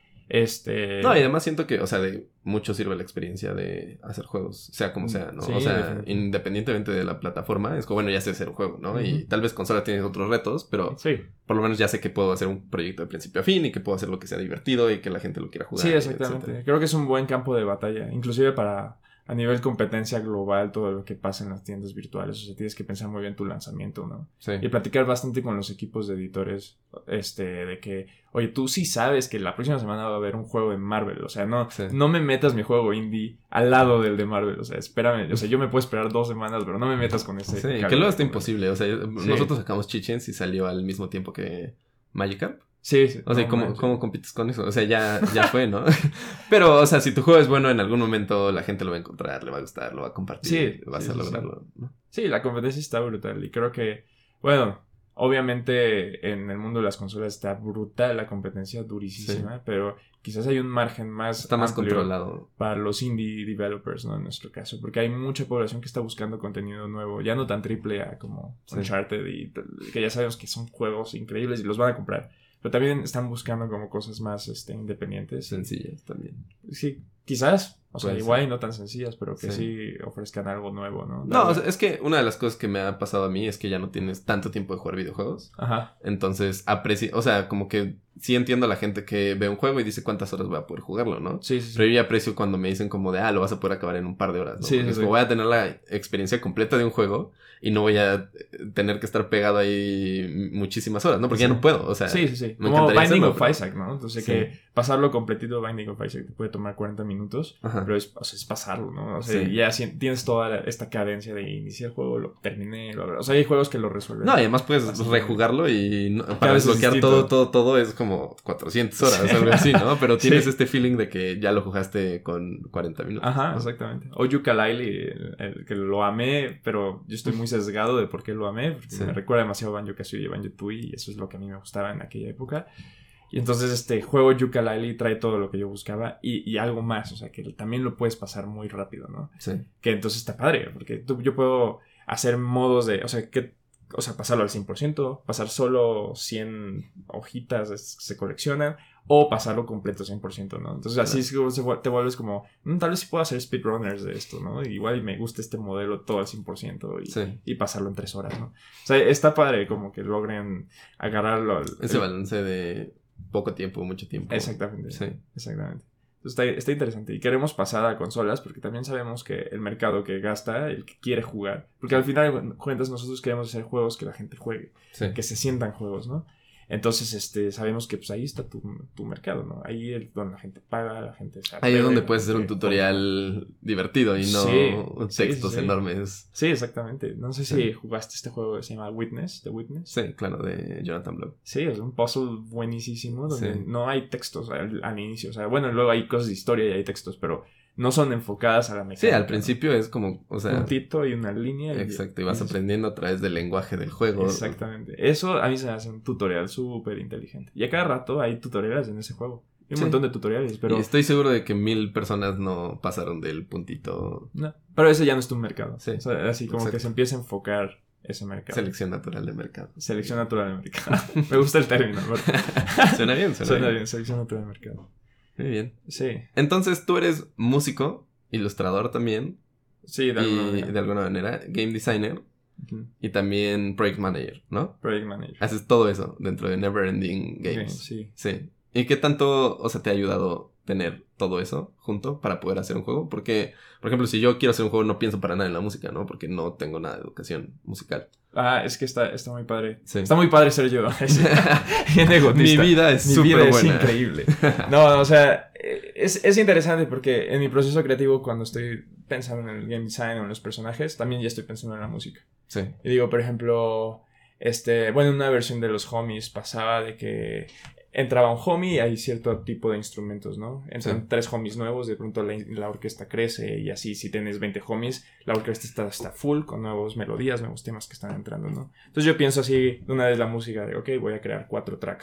Este... No, y además siento que, o sea, de mucho sirve la experiencia de hacer juegos, sea como sea, ¿no? Sí, o sea, independientemente de la plataforma, es como, bueno, ya sé hacer un juego, ¿no? Uh-huh. Y tal vez consola tienes otros retos, pero sí. por lo menos ya sé que puedo hacer un proyecto de principio a fin y que puedo hacer lo que sea divertido y que la gente lo quiera jugar. Sí, exactamente. Etcétera. Creo que es un buen campo de batalla, inclusive para... A nivel competencia global, todo lo que pasa en las tiendas virtuales. O sea, tienes que pensar muy bien tu lanzamiento, ¿no? Sí. Y platicar bastante con los equipos de editores. Este, de que, oye, tú sí sabes que la próxima semana va a haber un juego de Marvel. O sea, no, sí. no me metas mi juego indie al lado del de Marvel. O sea, espérame. O sea, yo me puedo esperar dos semanas, pero no me metas con ese. Sí, que luego está imposible. O sea, sí. nosotros sacamos Chichens y salió al mismo tiempo que Magikarp. Sí, sí. O sea, no, ¿cómo, man, ¿cómo compites con eso? O sea, ya, ya fue, ¿no? Pero, o sea, si tu juego es bueno, en algún momento la gente lo va a encontrar, le va a gustar, lo va a compartir, sí, vas sí, a lograrlo, sí. ¿no? Sí, la competencia está brutal y creo que, bueno, obviamente en el mundo de las consolas está brutal la competencia, durísima, sí. pero quizás hay un margen más está más controlado para los indie developers, ¿no? En nuestro caso, porque hay mucha población que está buscando contenido nuevo, ya no tan triple A como sí. Uncharted y que ya sabemos que son juegos increíbles y los van a comprar. Pero también están buscando como cosas más este, independientes. Sencillas también. Sí, quizás. O sea, Puede igual ser. y no tan sencillas, pero que sí. sí ofrezcan algo nuevo, ¿no? No, o sea, es que una de las cosas que me ha pasado a mí es que ya no tienes tanto tiempo de jugar videojuegos. Ajá. Entonces, aprecio... O sea, como que sí entiendo a la gente que ve un juego y dice cuántas horas voy a poder jugarlo, ¿no? Sí, sí, sí. Pero yo ya aprecio cuando me dicen como de, ah, lo vas a poder acabar en un par de horas, ¿no? Sí, Porque sí, es sí. como voy a tener la experiencia completa de un juego y no voy a tener que estar pegado ahí muchísimas horas, ¿no? Porque sí. ya no puedo, o sea... Sí, sí, sí. Me como Binding hacerlo, of pero... Isaac, ¿no? Entonces sí. que pasarlo completito Binding of Isaac te puede tomar cuarenta minutos, Ajá. pero es, o sea, es pasarlo, ¿no? O sea, sí. ya si tienes toda esta cadencia de iniciar el juego, lo terminé, lo... o sea, hay juegos que lo resuelven. No, y además puedes Así rejugarlo y no, para desbloquear todo, todo, todo es como cuatrocientas horas, sí. algo así, ¿no? Pero tienes sí. este feeling de que ya lo jugaste con cuarenta minutos. Ajá, ¿no? Exactamente. O Yooka-Laylee, el, el, que lo amé, pero yo estoy muy sesgado de por qué lo amé, porque sí. me recuerda demasiado a Banjo-Kazooie y Banjo-Tooie, y eso es lo que a mí me gustaba en aquella época. Y entonces este juego Yooka-Laylee trae todo lo que yo buscaba y, y algo más, o sea, que también lo puedes pasar muy rápido, ¿no? Sí. Que entonces está padre, porque tú, yo puedo hacer modos de, o sea, que, o sea, pasarlo al cien por ciento, pasar solo cien hojitas se coleccionan, o pasarlo completo cien por ciento, ¿no? Entonces así claro. es que te vuelves como, mmm, tal vez sí puedo hacer speedrunners de esto, ¿no? Igual me gusta este modelo todo al cien por ciento y, sí. y pasarlo en tres horas, ¿no? O sea, está padre como que logren agarrarlo. Al, Ese el... balance de poco tiempo, mucho tiempo. Exactamente. Sí. Exactamente. Entonces está, está interesante. Y queremos pasar a consolas porque también sabemos que el mercado que gasta, el que quiere jugar, porque al final de cuentas nosotros queremos hacer juegos que la gente juegue, sí. que se sientan juegos, ¿no? Entonces, este, sabemos que pues ahí está tu, tu mercado, ¿no? Ahí es donde la gente paga, la gente sabe. Ahí es donde puedes hacer un tutorial juega. divertido y no sí, textos sí, sí. enormes. Sí, exactamente. No sé sí. si jugaste este juego que se llama Witness, The Witness. Sí, claro, de Jonathan Blow. Sí, es un puzzle buenísimo donde sí. no hay textos al, al inicio. O sea, bueno, luego hay cosas de historia y hay textos, pero no son enfocadas a la mecánica. Sí, al principio ¿no? es como, o sea... un tito y una línea. Exacto, y vas y aprendiendo a través del lenguaje del juego. Exactamente. Eso a mí se me hace un tutorial súper inteligente. Y a cada rato hay tutoriales en ese juego. Hay un sí. montón de tutoriales, pero... Y estoy seguro de que mil personas no pasaron del puntito... No, pero ese ya no es tu mercado. Sí. O sea, así como Exacto. que se empieza a enfocar ese mercado. Selección natural de mercado. Selección natural de mercado. Me gusta el término. Suena bien, suena, suena bien. bien. Selección natural de mercado. Muy bien. Sí. Entonces tú eres músico... ilustrador también. Sí, de alguna y, manera. De alguna manera. Game designer. Uh-huh. Y también project manager, ¿no? Project manager. Haces todo eso dentro de Neverending Games. Sí. Sí. ¿Y qué tanto, o sea, te ha ayudado tener todo eso junto para poder hacer un juego? Porque, por ejemplo, si yo quiero hacer un juego no pienso para nada en la música, ¿no? Porque no tengo nada de educación musical. Ah, es que está, está muy padre. Sí. Está muy padre ser yo. Bien egotista. Mi vida es Mi súper vida buena. es increíble. No, o sea, es, es interesante porque en mi proceso creativo, cuando estoy pensando en el game design o en los personajes, también ya estoy pensando en la música. Sí. Y digo, por ejemplo, este, bueno, en una versión de los homies pasaba de que entraba un homie y hay cierto tipo de instrumentos, ¿no? Entran sí. tres homies nuevos, de pronto la, la orquesta crece y así, si tienes veinte homies, la orquesta está, está full con nuevas melodías, nuevos temas que están entrando, ¿no? Entonces yo pienso así, de una vez la música de, ok, voy a crear cuatro tracks.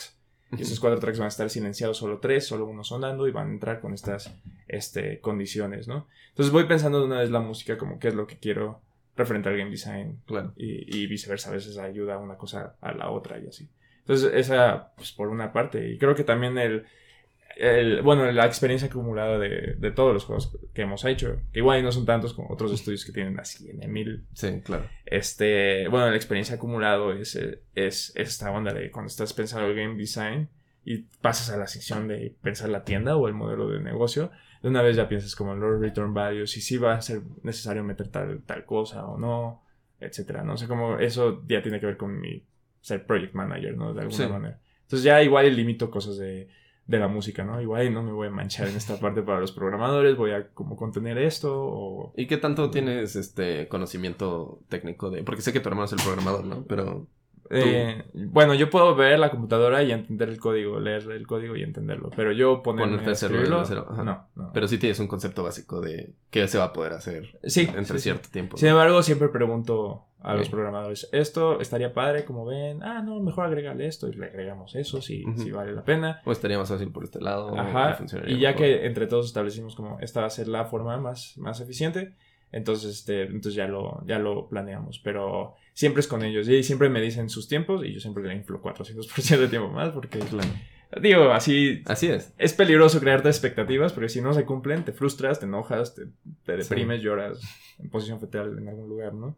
Y esos cuatro tracks van a estar silenciados, solo tres, solo uno sonando, y van a entrar con estas este, condiciones, ¿no? Entonces voy pensando de una vez la música como qué es lo que quiero referente al game design. Claro. Y, y viceversa, a veces ayuda una cosa a la otra y así. Entonces esa, pues por una parte. Y creo que también el... El, bueno, la experiencia acumulada de, de todos los juegos que hemos hecho, que igual no son tantos como otros estudios que tienen así en mil. Sí, claro. Este, bueno, la experiencia acumulada es, es esta onda de cuando estás pensando el game design y pasas a la sección de pensar la tienda o el modelo de negocio, de una vez ya piensas como en los return values y si va a ser necesario meter tal, tal cosa o no, etcétera, ¿no? O sea, como eso ya tiene que ver con mi ser project manager, ¿no? De alguna sí. manera. Entonces ya igual limito cosas de... de la música, ¿no? Igual no me voy a manchar en esta parte para los programadores, voy a como contener esto o... ¿Y qué tanto tienes este conocimiento técnico de...? Porque sé que tu hermano es el programador, ¿no? Pero... Eh, bueno, yo puedo ver la computadora y entender el código, leer el código y entenderlo, pero yo ponerme Ponerte a a hacerlo escribirlo, desde cero. Ajá. no, no. Pero sí tienes un concepto básico de qué se va a poder hacer Sí, entre sí, cierto sí. tiempo. Sin embargo, siempre pregunto a los Bien. programadores, esto estaría padre, como ven, ah, no, mejor agregarle esto y le agregamos eso si, Ujú. si vale la pena. O estaría más fácil por este lado. Ajá, funcionaría y ya mejor. que entre todos establecimos como esta va a ser la forma más, más eficiente, entonces este entonces ya lo, ya lo planeamos, pero siempre es con ellos y siempre me dicen sus tiempos y yo siempre le inflo cuatrocientos por ciento de tiempo más porque, Claro. digo, así Así es. es peligroso crearte expectativas porque si no se cumplen te frustras, te enojas, te, te deprimes, Sí. lloras en posición fetal en algún lugar, ¿no?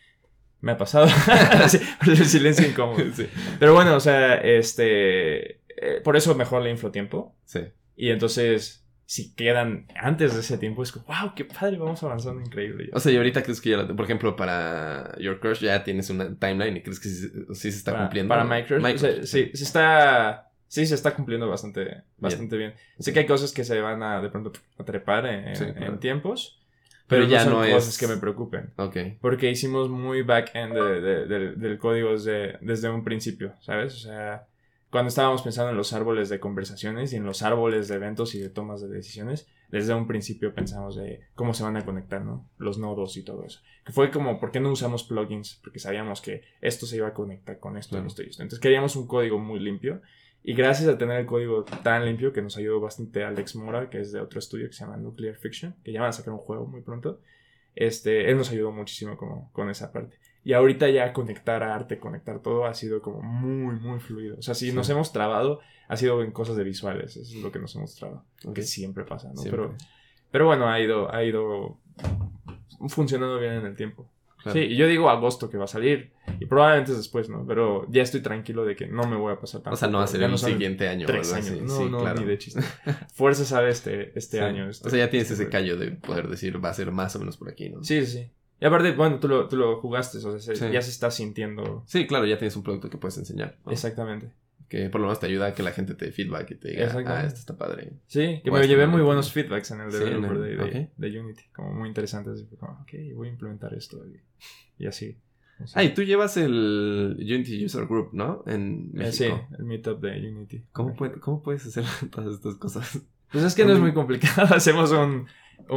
Me ha pasado. Sí, el silencio incómodo. Sí. Pero bueno, o sea, este... eh, por eso mejor le inflo tiempo. Sí. Y entonces, si quedan antes de ese tiempo, es como, wow, qué padre, vamos avanzando increíble. O sea, y ahorita crees que ya, la- por ejemplo, para Your Crush ya tienes una timeline y crees que sí, sí se está para, cumpliendo. Para My Crush, My o sea, Crush, sí, se está... Sí, se está cumpliendo bastante, bastante bien. Sé Ok. que hay cosas que se van a, de pronto, a trepar en, Sí, en claro. tiempos. Pero Pero, ya ya no son no cosas es- que me preocupen. Ok. Porque hicimos muy back-end de, de, de, del código desde, desde un principio, ¿sabes? O sea, cuando estábamos pensando en los árboles de conversaciones y en los árboles de eventos y de tomas de decisiones, desde un principio pensamos de cómo se van a conectar, ¿no? Los nodos y todo eso. Que fue como, ¿por qué no usamos plugins? Porque sabíamos que esto se iba a conectar con esto, Claro. esto y esto. Entonces queríamos un código muy limpio. Y gracias a tener el código tan limpio que nos ayudó bastante Alex Mora, que es de otro estudio que se llama Nuclear Fiction, que ya van a sacar un juego muy pronto. Este, él nos ayudó muchísimo como, con esa parte. Y ahorita ya conectar arte, conectar todo ha sido como muy, muy fluido. O sea, si Sí. nos hemos trabado, ha sido en cosas de visuales. Eso es lo que nos hemos trabado. Ok. Que siempre pasa, ¿no? Siempre. Pero, pero bueno, ha ido, ha ido funcionando bien en el tiempo. Claro. Sí, y yo digo agosto que va a salir. Y probablemente es después, ¿no? Pero ya estoy tranquilo de que no me voy a pasar tanto. O sea, no va a ser Ya el no son siguiente año o tres algo años. así. No, Sí, no, claro. ni de chiste. Fuerza sabe este, este Sí. año. Este, O sea, ya tienes este ese callo de poder decir va a ser más o menos por aquí, ¿no? Sí, sí, sí. Y aparte, bueno, tú lo, tú lo jugaste, o sea, se- Sí. ya se está sintiendo. Sí, claro, ya tienes un producto que puedes enseñar, ¿no? Exactamente. Que por lo menos te ayuda a que la gente te dé feedback y te diga, Exactamente. ah, esto está padre. Sí, que O me esto llevé no muy lo buenos entendí. feedbacks en el Sí, developer en de, el- de, ok. de Unity, como muy interesantes. Y fue como, ok, voy a implementar esto y, y así. O sea, Ah, y tú llevas el Unity User Group, ¿no? En eh, sí, México. el meetup de Unity. ¿Cómo, puede- ¿Cómo puedes hacer todas estas cosas? Pues es que no es muy complicado. Hacemos un,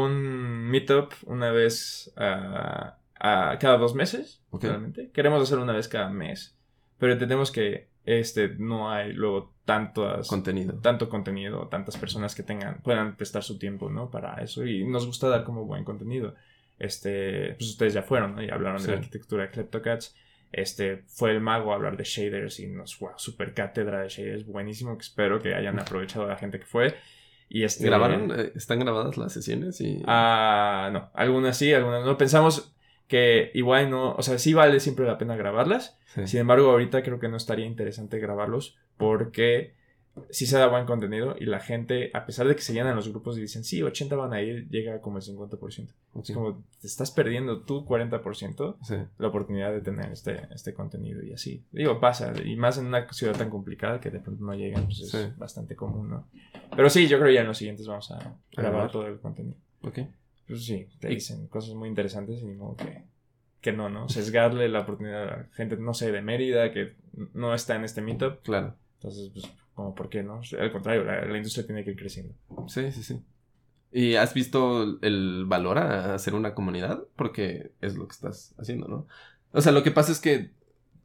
un meetup una vez a, a cada dos meses, Ok. realmente. Queremos hacer una vez cada mes, pero entendemos que este no hay luego tantas, Contenido. tanto contenido, tantas personas que tengan puedan prestar su tiempo, ¿no? Para eso, y nos gusta dar como buen contenido. Este, pues ustedes ya fueron, ¿no? Y hablaron Sí. de la arquitectura de Kleptocats. Este, fue el mago a hablar de shaders y nos, wow, super cátedra de shaders, buenísimo, que espero que hayan aprovechado a la gente que fue. Y este, ¿Grabaron? Eh, ¿Están grabadas las sesiones? Y... Ah, no, algunas sí, algunas no. Pensamos que igual no, o sea, sí vale siempre la pena grabarlas. Sí. Sin embargo, ahorita creo que no estaría interesante grabarlos porque sí se da buen contenido y la gente, a pesar de que se llenan los grupos y dicen, sí, ochenta van a ir, llega como el cincuenta por ciento. Ok. Es como, te estás perdiendo tú cuarenta por ciento Sí. la oportunidad de tener este, este contenido y así. Digo, pasa, y más en una ciudad tan complicada que de pronto no llegan, pues es Sí. bastante común, ¿no? Pero sí, yo creo ya en los siguientes vamos a grabar grabar. todo el contenido. Ok. Pues sí, te Y- dicen cosas muy interesantes y ni modo que, que no, ¿no? Sesgarle la oportunidad a gente, no sé, de Mérida que no está en este meetup. Claro. Entonces, pues, como, ¿por qué no? Al contrario, la, la industria tiene que ir creciendo. Sí, sí, sí. ¿Y has visto el valor a hacer una comunidad? Porque es lo que estás haciendo, ¿no? O sea, lo que pasa es que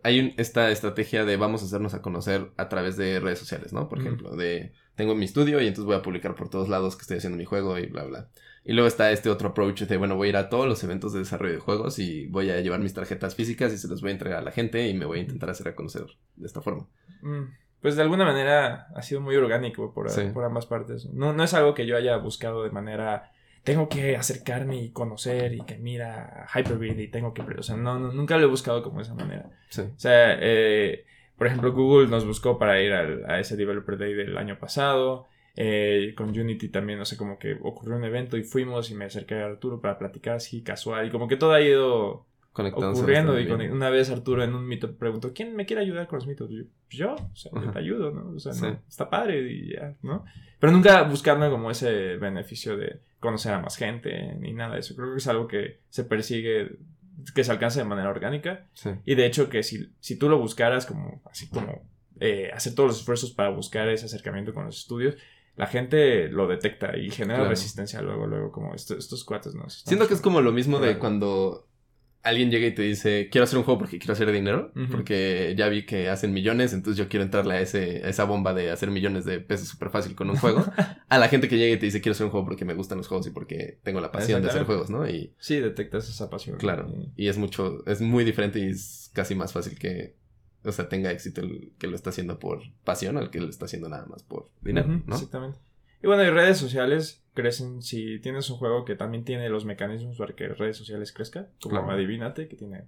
hay un, esta estrategia de vamos a hacernos a conocer a través de redes sociales, ¿no? Por mm. ejemplo, de tengo mi estudio y entonces voy a publicar por todos lados que estoy haciendo mi juego y bla, bla. Y luego está este otro approach de, bueno, voy a ir a todos los eventos de desarrollo de juegos y voy a llevar mis tarjetas físicas y se las voy a entregar a la gente y me voy a intentar hacer a conocer de esta forma. Mm. Pues de alguna manera ha sido muy orgánico por, sí. por ambas partes. No, no es algo que yo haya buscado de manera... Tengo que acercarme y conocer y que mira Hyper-V y tengo que... O sea, no, no, nunca lo he buscado como de esa manera. Sí. O sea, eh, por ejemplo, Google nos buscó para ir al, a ese Developer Day del año pasado. Eh, con Unity también, no sé, como que ocurrió un evento y fuimos y me acerqué a Arturo para platicar así, casual. Y como que todo ha ido ocurriendo. Y con, una vez Arturo en un meetup preguntó, ¿quién me quiere ayudar con los meetups? Y yo, yo, o sea, yo te ayudo, ¿no? O sea, sí. no, está padre y ya, ¿no? Pero nunca buscando como ese beneficio de conocer a más gente ni nada de eso. Creo que es algo que se persigue, que se alcanza de manera orgánica. Sí. Y de hecho que si, si tú lo buscaras como, así como eh, hacer todos los esfuerzos para buscar ese acercamiento con los estudios, la gente lo detecta y genera claro. resistencia luego, luego, como estos, estos cuates, ¿no? Siento que es como lo mismo de cuando alguien llega y te dice, quiero hacer un juego porque quiero hacer dinero, uh-huh. porque ya vi que hacen millones, entonces yo quiero entrarle a, ese, a esa bomba de hacer millones de pesos súper fácil con un juego. A la gente que llega y te dice, quiero hacer un juego porque me gustan los juegos y porque tengo la pasión de hacer juegos, ¿no? Y sí, detectas esa pasión. Claro, y es mucho, es muy diferente y es casi más fácil que, o sea, tenga éxito el que lo está haciendo por pasión al que lo está haciendo nada más por dinero, uh-huh, ¿no? Exactamente. Y bueno, y redes sociales crecen si tienes un juego que también tiene los mecanismos para que redes sociales crezcan, como claro. Adivínate, que tiene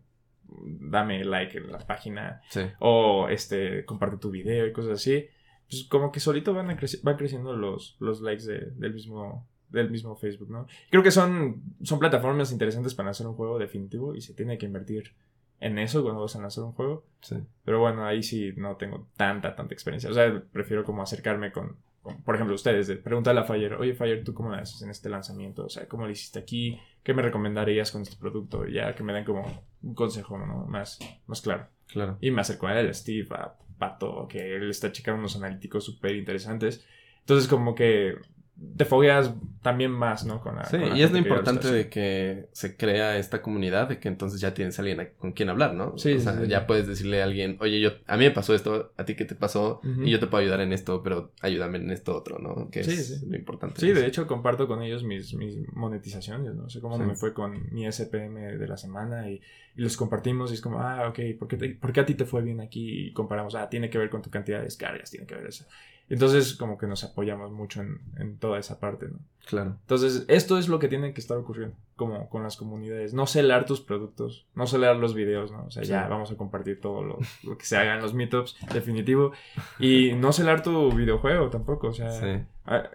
dame like en la página, sí. o este comparte tu video y cosas así, pues como que solito van, a creci- van creciendo los, los likes de, del mismo del mismo Facebook, ¿no? Creo que son, son plataformas interesantes para hacer un juego definitivo y se tiene que invertir en eso cuando vas a lanzar un juego. Sí. Pero bueno, ahí sí no tengo tanta, tanta experiencia. O sea, prefiero como acercarme con, con por ejemplo, ustedes, de preguntarle a Fire, oye, Fire, ¿tú cómo lo haces en este lanzamiento? O sea, ¿cómo lo hiciste aquí? ¿Qué me recomendarías con este producto? Y ya que me den como un consejo, ¿no? Más, más claro. Claro. Y me acerco a él, a Steve, a Pato, que él está checando unos analíticos súper interesantes. Entonces, como que te fogueas también más, ¿no? Con la, sí, con la y es lo importante de que se crea esta comunidad, de que entonces ya tienes a alguien a, con quien hablar, ¿no? Sí, o sí, sea, sí. ya puedes decirle a alguien, oye, yo a mí me pasó esto, a ti qué te pasó, uh-huh. y yo te puedo ayudar en esto, pero ayúdame en esto otro, ¿no? Que sí, es sí. lo importante. Sí, de hecho comparto con ellos mis, mis monetizaciones, ¿no? O sea, cómo sí. me fue con mi S P M de la semana y, y los compartimos y es como, ah, ok, ¿por qué, te, ¿por qué a ti te fue bien aquí? Y comparamos, ah, tiene que ver con tu cantidad de descargas, tiene que ver eso. Entonces, como que nos apoyamos mucho en, en toda esa parte, ¿no? Claro. Entonces, esto es lo que tiene que estar ocurriendo, como con las comunidades. No celar tus productos, no celar los videos, ¿no? O sea, sí. ya vamos a compartir todo lo, lo que se haga en los meetups, definitivo. Y no celar tu videojuego tampoco, o sea... Sí.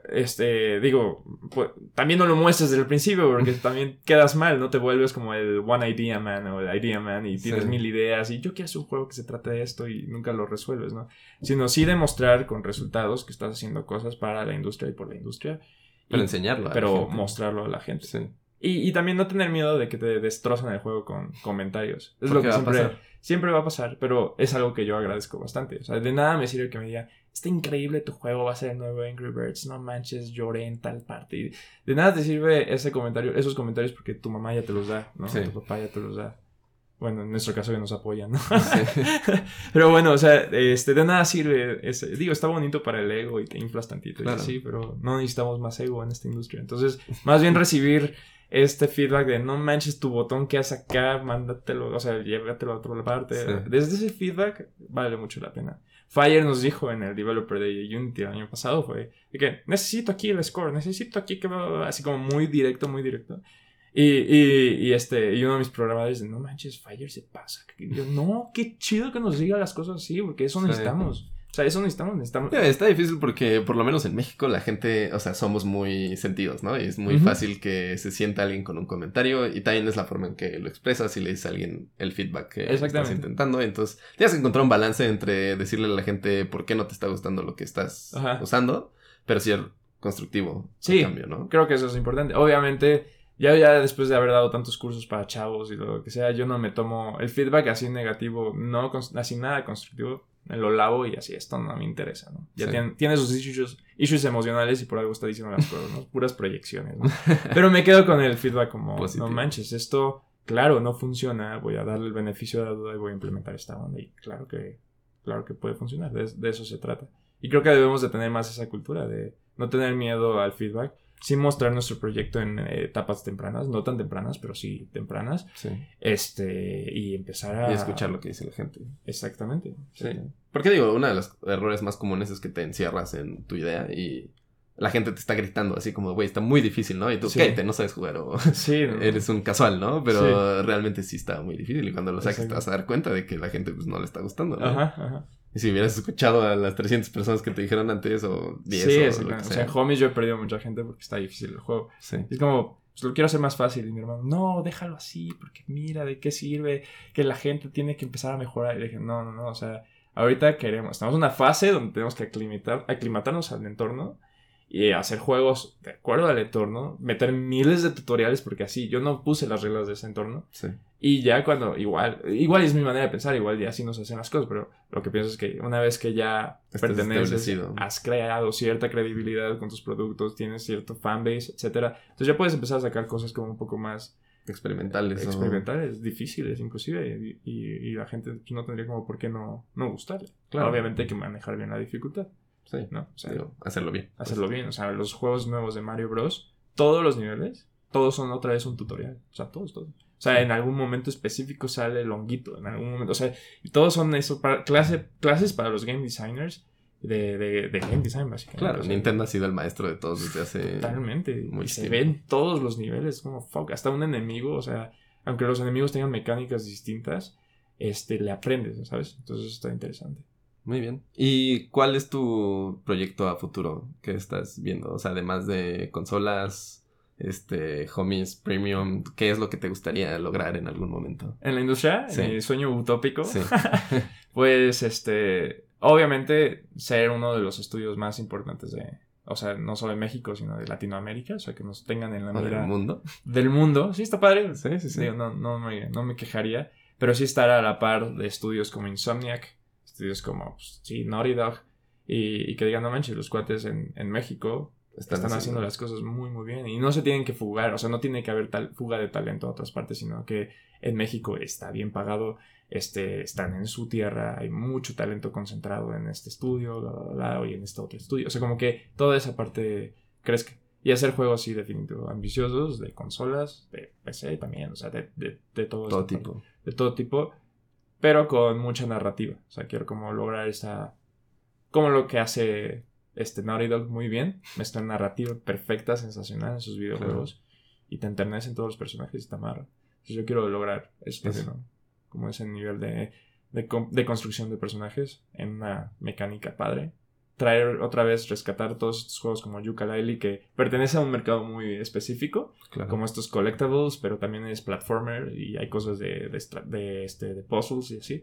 Este, digo, pues, también no lo muestres desde el principio porque también quedas mal, no te vuelves como el One Idea Man o el Idea Man y tienes sí. mil ideas y yo quiero hacer un juego que se trate de esto y nunca lo resuelves, ¿no? Sino sí demostrar con resultados que estás haciendo cosas para la industria y por la industria. Pero y, enseñarlo a pero la gente. mostrarlo a la gente. Sí. Y, y también no tener miedo de que te destrozan el juego con comentarios. Es lo que va siempre, a pasar. siempre va a pasar, pero es algo que yo agradezco bastante. O sea, de nada me sirve que me diga, está increíble tu juego, va a ser el nuevo Angry Birds, no manches, lloré en tal parte. Y de nada te sirve ese comentario, esos comentarios porque tu mamá ya te los da, ¿no? Sí. Tu papá ya te los da. Bueno, en nuestro caso que nos apoyan, ¿no? Sí. Pero bueno, o sea, este, de nada sirve ese. Digo, está bonito para el ego y te inflas tantito. Claro. Y sí, pero no necesitamos más ego en esta industria. Entonces, más bien recibir este feedback de no manches tu botón que haces acá, mándatelo, o sea, llévatelo a otra parte. Sí. Desde ese feedback vale mucho la pena. Fire nos dijo en el Developer Day de Unity el año pasado, fue de que necesito aquí el score, necesito aquí que así como muy directo, muy directo. Y, y, y este, y uno de mis programadores dice, no manches, Fire se pasa. Y yo, no, qué chido que nos diga las cosas así, porque eso sí. necesitamos. O sea, eso necesitamos, necesitamos. Yeah, está difícil porque por lo menos en México la gente, o sea, somos muy sentidos, ¿no? Y es muy uh-huh. fácil que se sienta alguien con un comentario y también es la forma en que lo expresas y le dices a alguien el feedback que estás intentando. Entonces, tienes que encontrar un balance entre decirle a la gente por qué no te está gustando lo que estás uh-huh. usando, pero ser constructivo. Sí, cambio, ¿no? Creo que eso es importante. Obviamente, ya, ya después de haber dado tantos cursos para chavos y lo que sea, yo no me tomo el feedback así negativo, no así nada constructivo. Lo lavo y así, esto no me interesa, ¿no? Ya sí. tiene, tiene sus issues, issues emocionales y por algo está diciendo las cosas, ¿no? Puras proyecciones, ¿no? Pero me quedo con el feedback como, positivo. No manches, esto claro, no funciona, voy a darle el beneficio de la duda y voy a implementar esta onda. Y claro que, claro que puede funcionar, de, de eso se trata. Y creo que debemos de tener más esa cultura de no tener miedo al feedback. Sí mostrar nuestro proyecto en eh, etapas tempranas, no tan tempranas, pero sí tempranas. Sí. Este, y empezar a... Y escuchar lo que dice la gente. Exactamente. Sí. Porque digo, uno de los errores más comunes es que te encierras en tu idea y la gente te está gritando así como, güey, está muy difícil, ¿no? Y tú, Sí. cállate, no sabes jugar o Sí, ¿no? eres un casual, ¿no? Pero Sí. realmente sí está muy difícil y cuando lo saques Exacto. te vas a dar cuenta de que la gente pues no le está gustando, ¿no? Ajá, ajá. Y si hubieras escuchado a las trescientas personas que te dijeron antes o diez Sí, o es, lo que o sea. sea, en homies yo he perdido mucha gente porque está difícil el juego. Sí. Es como, pues lo quiero hacer más fácil. Y mi hermano, no, déjalo así, porque mira, ¿de qué sirve? Que la gente tiene que empezar a mejorar. Y le dije, no, no, no, o sea, ahorita queremos, estamos en una fase donde tenemos que aclimatar, aclimatarnos al entorno y hacer juegos de acuerdo al entorno, meter miles de tutoriales, porque así yo no puse las reglas de ese entorno. Sí. Y ya cuando, igual, igual es mi manera de pensar, igual ya así nos hacen las cosas, pero lo que pienso es que una vez que ya Estás perteneces, establecido. has creado cierta credibilidad con tus productos, tienes cierto fanbase, etcétera, entonces ya puedes empezar a sacar cosas como un poco más Experimentales. experimentales, difíciles inclusive, y, y, y la gente pues, no tendría como por qué no, no gustarle. Claro. Obviamente hay que manejar bien la dificultad, Sí. ¿no? O sea, Digo, hacerlo bien. hacerlo bien, o sea, los juegos nuevos de Mario Bros, todos los niveles, todos son otra vez un tutorial, o sea, todos, todos. O sea, Sí. en algún momento específico sale el honguito, en algún momento, o sea, y todos son eso, para, clase, clases para los game designers de, de, de game design, básicamente. Claro, o sea, Nintendo ha sido el maestro de todos desde hace... totalmente, muy y se tiempo. ven todos los niveles, como fuck, hasta un enemigo, o sea, aunque los enemigos tengan mecánicas distintas, este, le aprendes, ¿sabes? Entonces está interesante. Muy bien. ¿Y cuál es tu proyecto a futuro que estás viendo? O sea, además de consolas, este, homies, premium, ¿qué es lo que te gustaría lograr en algún momento? En la industria, Sí. mi sueño utópico, Sí. pues, este, obviamente, ser uno de los estudios más importantes de, o sea, no solo de México, sino de Latinoamérica, o sea, que nos tengan en la ¿O del mira mundo? del mundo. Sí, está padre. Sí, sí, sí. Digo, no, no, me, no me quejaría, pero sí estar a la par de estudios como Insomniac, estudios como, pues, sí, Naughty Dog, y, y que digan, no manches, los cuates en, en México Están, están haciendo haciendo las cosas muy, muy bien. Y no se tienen que fugar, o sea, no tiene que haber tal fuga de talento a otras partes, sino que en México está bien pagado, este, están en su tierra, hay mucho talento concentrado en este estudio, bla, bla, bla, y en este otro estudio. O sea, como que toda esa parte crezca. Y hacer juegos, sí, definitivo, ambiciosos, de consolas, de P C también, o sea, de, de, de todo, todo esta tipo. parte, de todo tipo, pero con mucha narrativa. O sea, quiero como lograr esa... Como lo que hace este Naughty Dog muy bien. Mezcla narrativa perfecta, sensacional en sus videojuegos. Claro. Y te enternecen todos los personajes y te amarran. Entonces yo quiero lograr eso también, ¿no? Como ese nivel de, de, de construcción de personajes en una mecánica padre. Traer otra vez, rescatar todos estos juegos como Yooka-Laylee, que pertenece a un mercado muy específico, claro. Como estos collectibles, pero también es platformer y hay cosas de, de, de, este, de puzzles y así.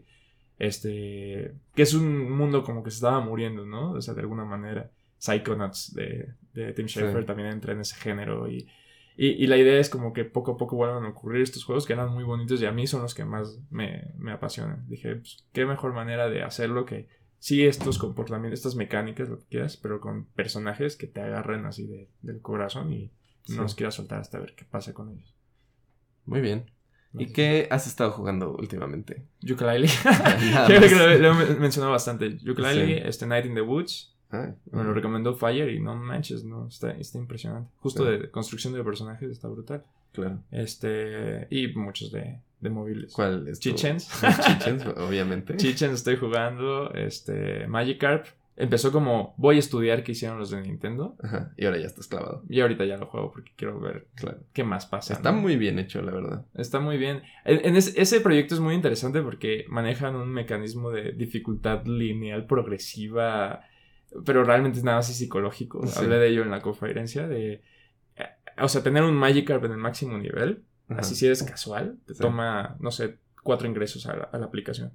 Este, que es un mundo como que se estaba muriendo, ¿no? O sea, de alguna manera. Psychonauts de, de Tim Schafer sí. También entra en ese género y, y, y la idea es como que poco a poco vuelvan a ocurrir estos juegos que eran muy bonitos y a mí son los que más me, me apasionan. Dije, pues, qué mejor manera de hacerlo que sí estos comportamientos, estas mecánicas, lo que quieras, pero con personajes que te agarren así de, del corazón y sí. No los quieras soltar hasta ver qué pasa con ellos. Muy bien. ¿Y qué has estado jugando últimamente? Yooka-Laylee. Creo que lo, lo he mencionado bastante. Yooka-Laylee, sí. este Night in the Woods. Ah, me lo recomendó Fire y no manches, no, está, está impresionante. Justo claro. De construcción de personajes está brutal. Claro. Este, y muchos de, de móviles. ¿Cuál es tu? Chichens. Chichens, obviamente. Chichens estoy jugando. Este, Magikarp. Empezó como, voy a estudiar qué hicieron los de Nintendo. Ajá, y ahora ya estás clavado. Y ahorita ya lo juego porque quiero ver claro. Qué más pasa. Está ¿no? muy bien hecho, la verdad. Está muy bien. En, en ese, ese proyecto es muy interesante porque manejan un mecanismo de dificultad lineal progresiva, pero realmente es nada así psicológico. Sí. Hablé de ello en la conferencia, de... O sea, tener un Magikarp en el máximo nivel, ajá. Así si eres casual, te sí. Toma, no sé, cuatro ingresos a la, a la aplicación.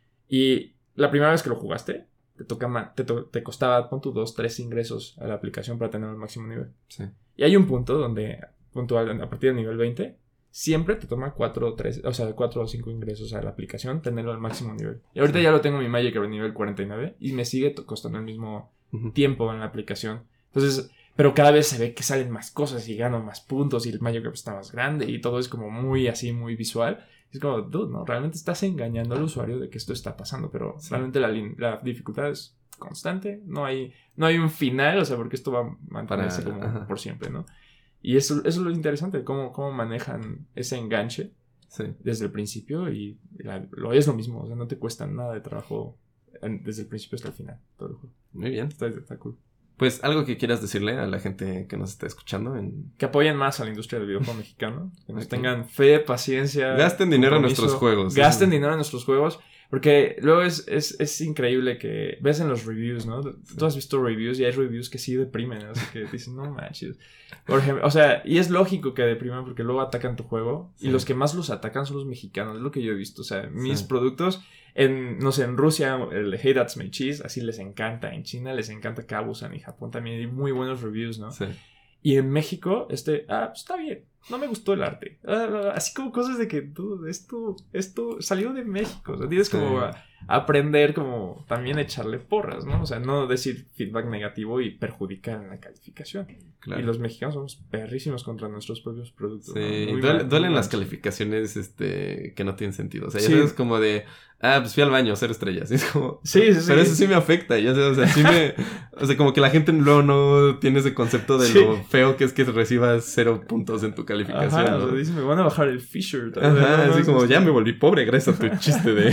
Y la primera vez que lo jugaste... Te, toca, te, to, te costaba, pon tu dos, tres ingresos a la aplicación para tener el máximo nivel. Sí. Y hay un punto donde, puntual, a partir del nivel veinte, siempre te toma cuatro, tres, o sea, cuatro o cinco ingresos a la aplicación tenerlo al máximo nivel. Y ahorita sí. Ya lo tengo mi Magikarp en nivel cuarenta y nueve y me sigue costando el mismo uh-huh. tiempo en la aplicación. Entonces, pero cada vez se ve que salen más cosas y gano más puntos y el Mario Kart está más grande y todo es como muy así, muy visual. Es como, dude, ¿no? Realmente estás engañando al usuario de que esto está pasando, pero sí. realmente la, la dificultad es constante, no hay, no hay un final, o sea, porque esto va a mantenerse Para, como ajá. por siempre, ¿no? Y eso, eso es lo interesante, cómo, cómo manejan ese enganche sí. desde el principio y la, lo es lo mismo, o sea, no te cuesta nada de trabajo desde el principio hasta el final, todo el juego. Muy bien. Está, está cool. Pues algo que quieras decirle a la gente que nos está escuchando. En... Que apoyen más a la industria del videojuego mexicano. Que nos okay. tengan fe, paciencia. Gasten dinero en nuestros juegos. Gasten sí. dinero en nuestros juegos. Porque luego es, es, es increíble que ves en los reviews, ¿no? Sí. Tú has visto reviews y hay reviews que sí deprimen, ¿no? Así que dicen, no manches. Por ejemplo, o sea, y es lógico que depriman porque luego atacan tu juego. Sí. Y los que más los atacan son los mexicanos, es lo que yo he visto. O sea, mis sí. productos, en, no sé, en Rusia, el Hey That's My Cheese, así les encanta. En China les encanta Kabusan y Japón también hay muy buenos reviews, ¿no? Sí. Y en México, este, ah, pues está bien. No me gustó el arte. Ah, así como cosas de que tú, esto, esto salió de México. O sea, tienes sí. como a, a aprender como también echarle porras, ¿no? O sea, no decir feedback negativo y perjudicar en la calificación. Claro. Y los mexicanos somos perrísimos contra nuestros propios productos. Sí, ¿no? Muy duele, mal, duelen muy las mal. calificaciones este, que no tienen sentido. O sea, ya Sí. sabes como de, ah, pues fui al baño, cero estrellas. Y es como, sí, sí, pero sí. eso sí me afecta. Ya sabes, o sea, sí me, o sea, como que la gente luego no tiene ese concepto de sí. lo feo que es que recibas cero puntos en tu calificación. Ajá, ¿no? o sea, dice, me van a bajar el Fisher. Ajá, no, así no, como, ya me volví pobre gracias a tu chiste de, de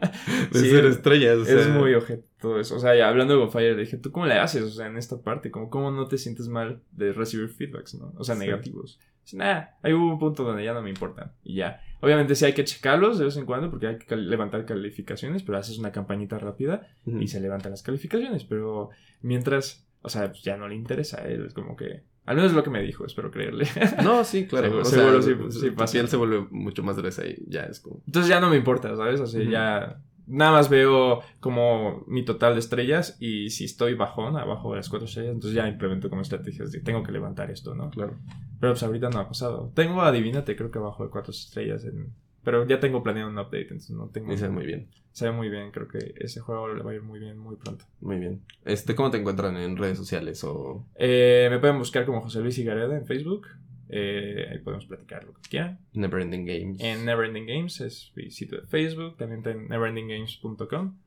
sí, cero estrellas. O sea. Es muy ojete todo eso. O sea, ya hablando de Bonfire, le dije, ¿tú cómo le haces? O sea, en esta parte, como, ¿cómo no te sientes mal de recibir feedbacks, no? O sea, sí. negativos. Dice, nah, ahí hubo un punto donde ya no me importan. Y ya. Obviamente sí hay que checarlos de vez en cuando porque hay que cal- levantar calificaciones, pero haces una campañita rápida uh-huh. y se levantan las calificaciones. Pero mientras, o sea, pues ya no le interesa a él. Es como que... Al menos es lo que me dijo, espero creerle. No, sí, claro. Seguro, o seguro sea, sí, sí pasa. Tu piel se vuelve mucho más gruesa y ya es como... Entonces ya no me importa, ¿sabes? O sea, uh-huh. ya... Nada más veo como mi total de estrellas y si estoy bajón, abajo de las cuatro estrellas, entonces ya implemento como estrategias de tengo que levantar esto, ¿no? Claro. Pero pues ahorita no ha pasado. Tengo, adivínate, creo que abajo de cuatro estrellas en... Pero ya tengo planeado un update, entonces no tengo... Y se ve muy bien. Se ve muy bien, creo que ese juego le va a ir muy bien muy pronto. Muy bien. Este, ¿cómo te encuentran en redes sociales o...? Eh, me pueden buscar como José Luis Higareda en Facebook. Eh, ahí podemos platicar lo que quieran. Neverending Games. En Neverending Games es mi sitio de Facebook. También está en neverending games punto com.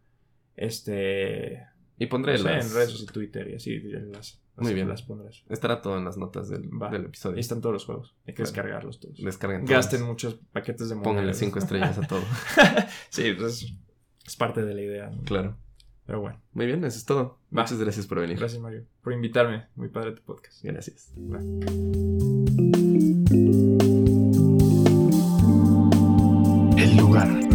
Este... Y pondré no sé, las... en redes y Twitter y así las, las, Muy bien. las pondrás. Estará todo en las notas del, del episodio. Ahí están todos los juegos. Hay que claro. descargarlos todos. Descarguen todos. Gasten muchos paquetes de monedas. Pónganle cinco estrellas a todo. Sí, pues es, es parte de la idea, ¿no? Claro. Pero bueno. Muy bien, eso es todo. Va. Muchas gracias por venir. Gracias, Mario. Por invitarme. Muy padre tu podcast. Gracias. Va. El lugar.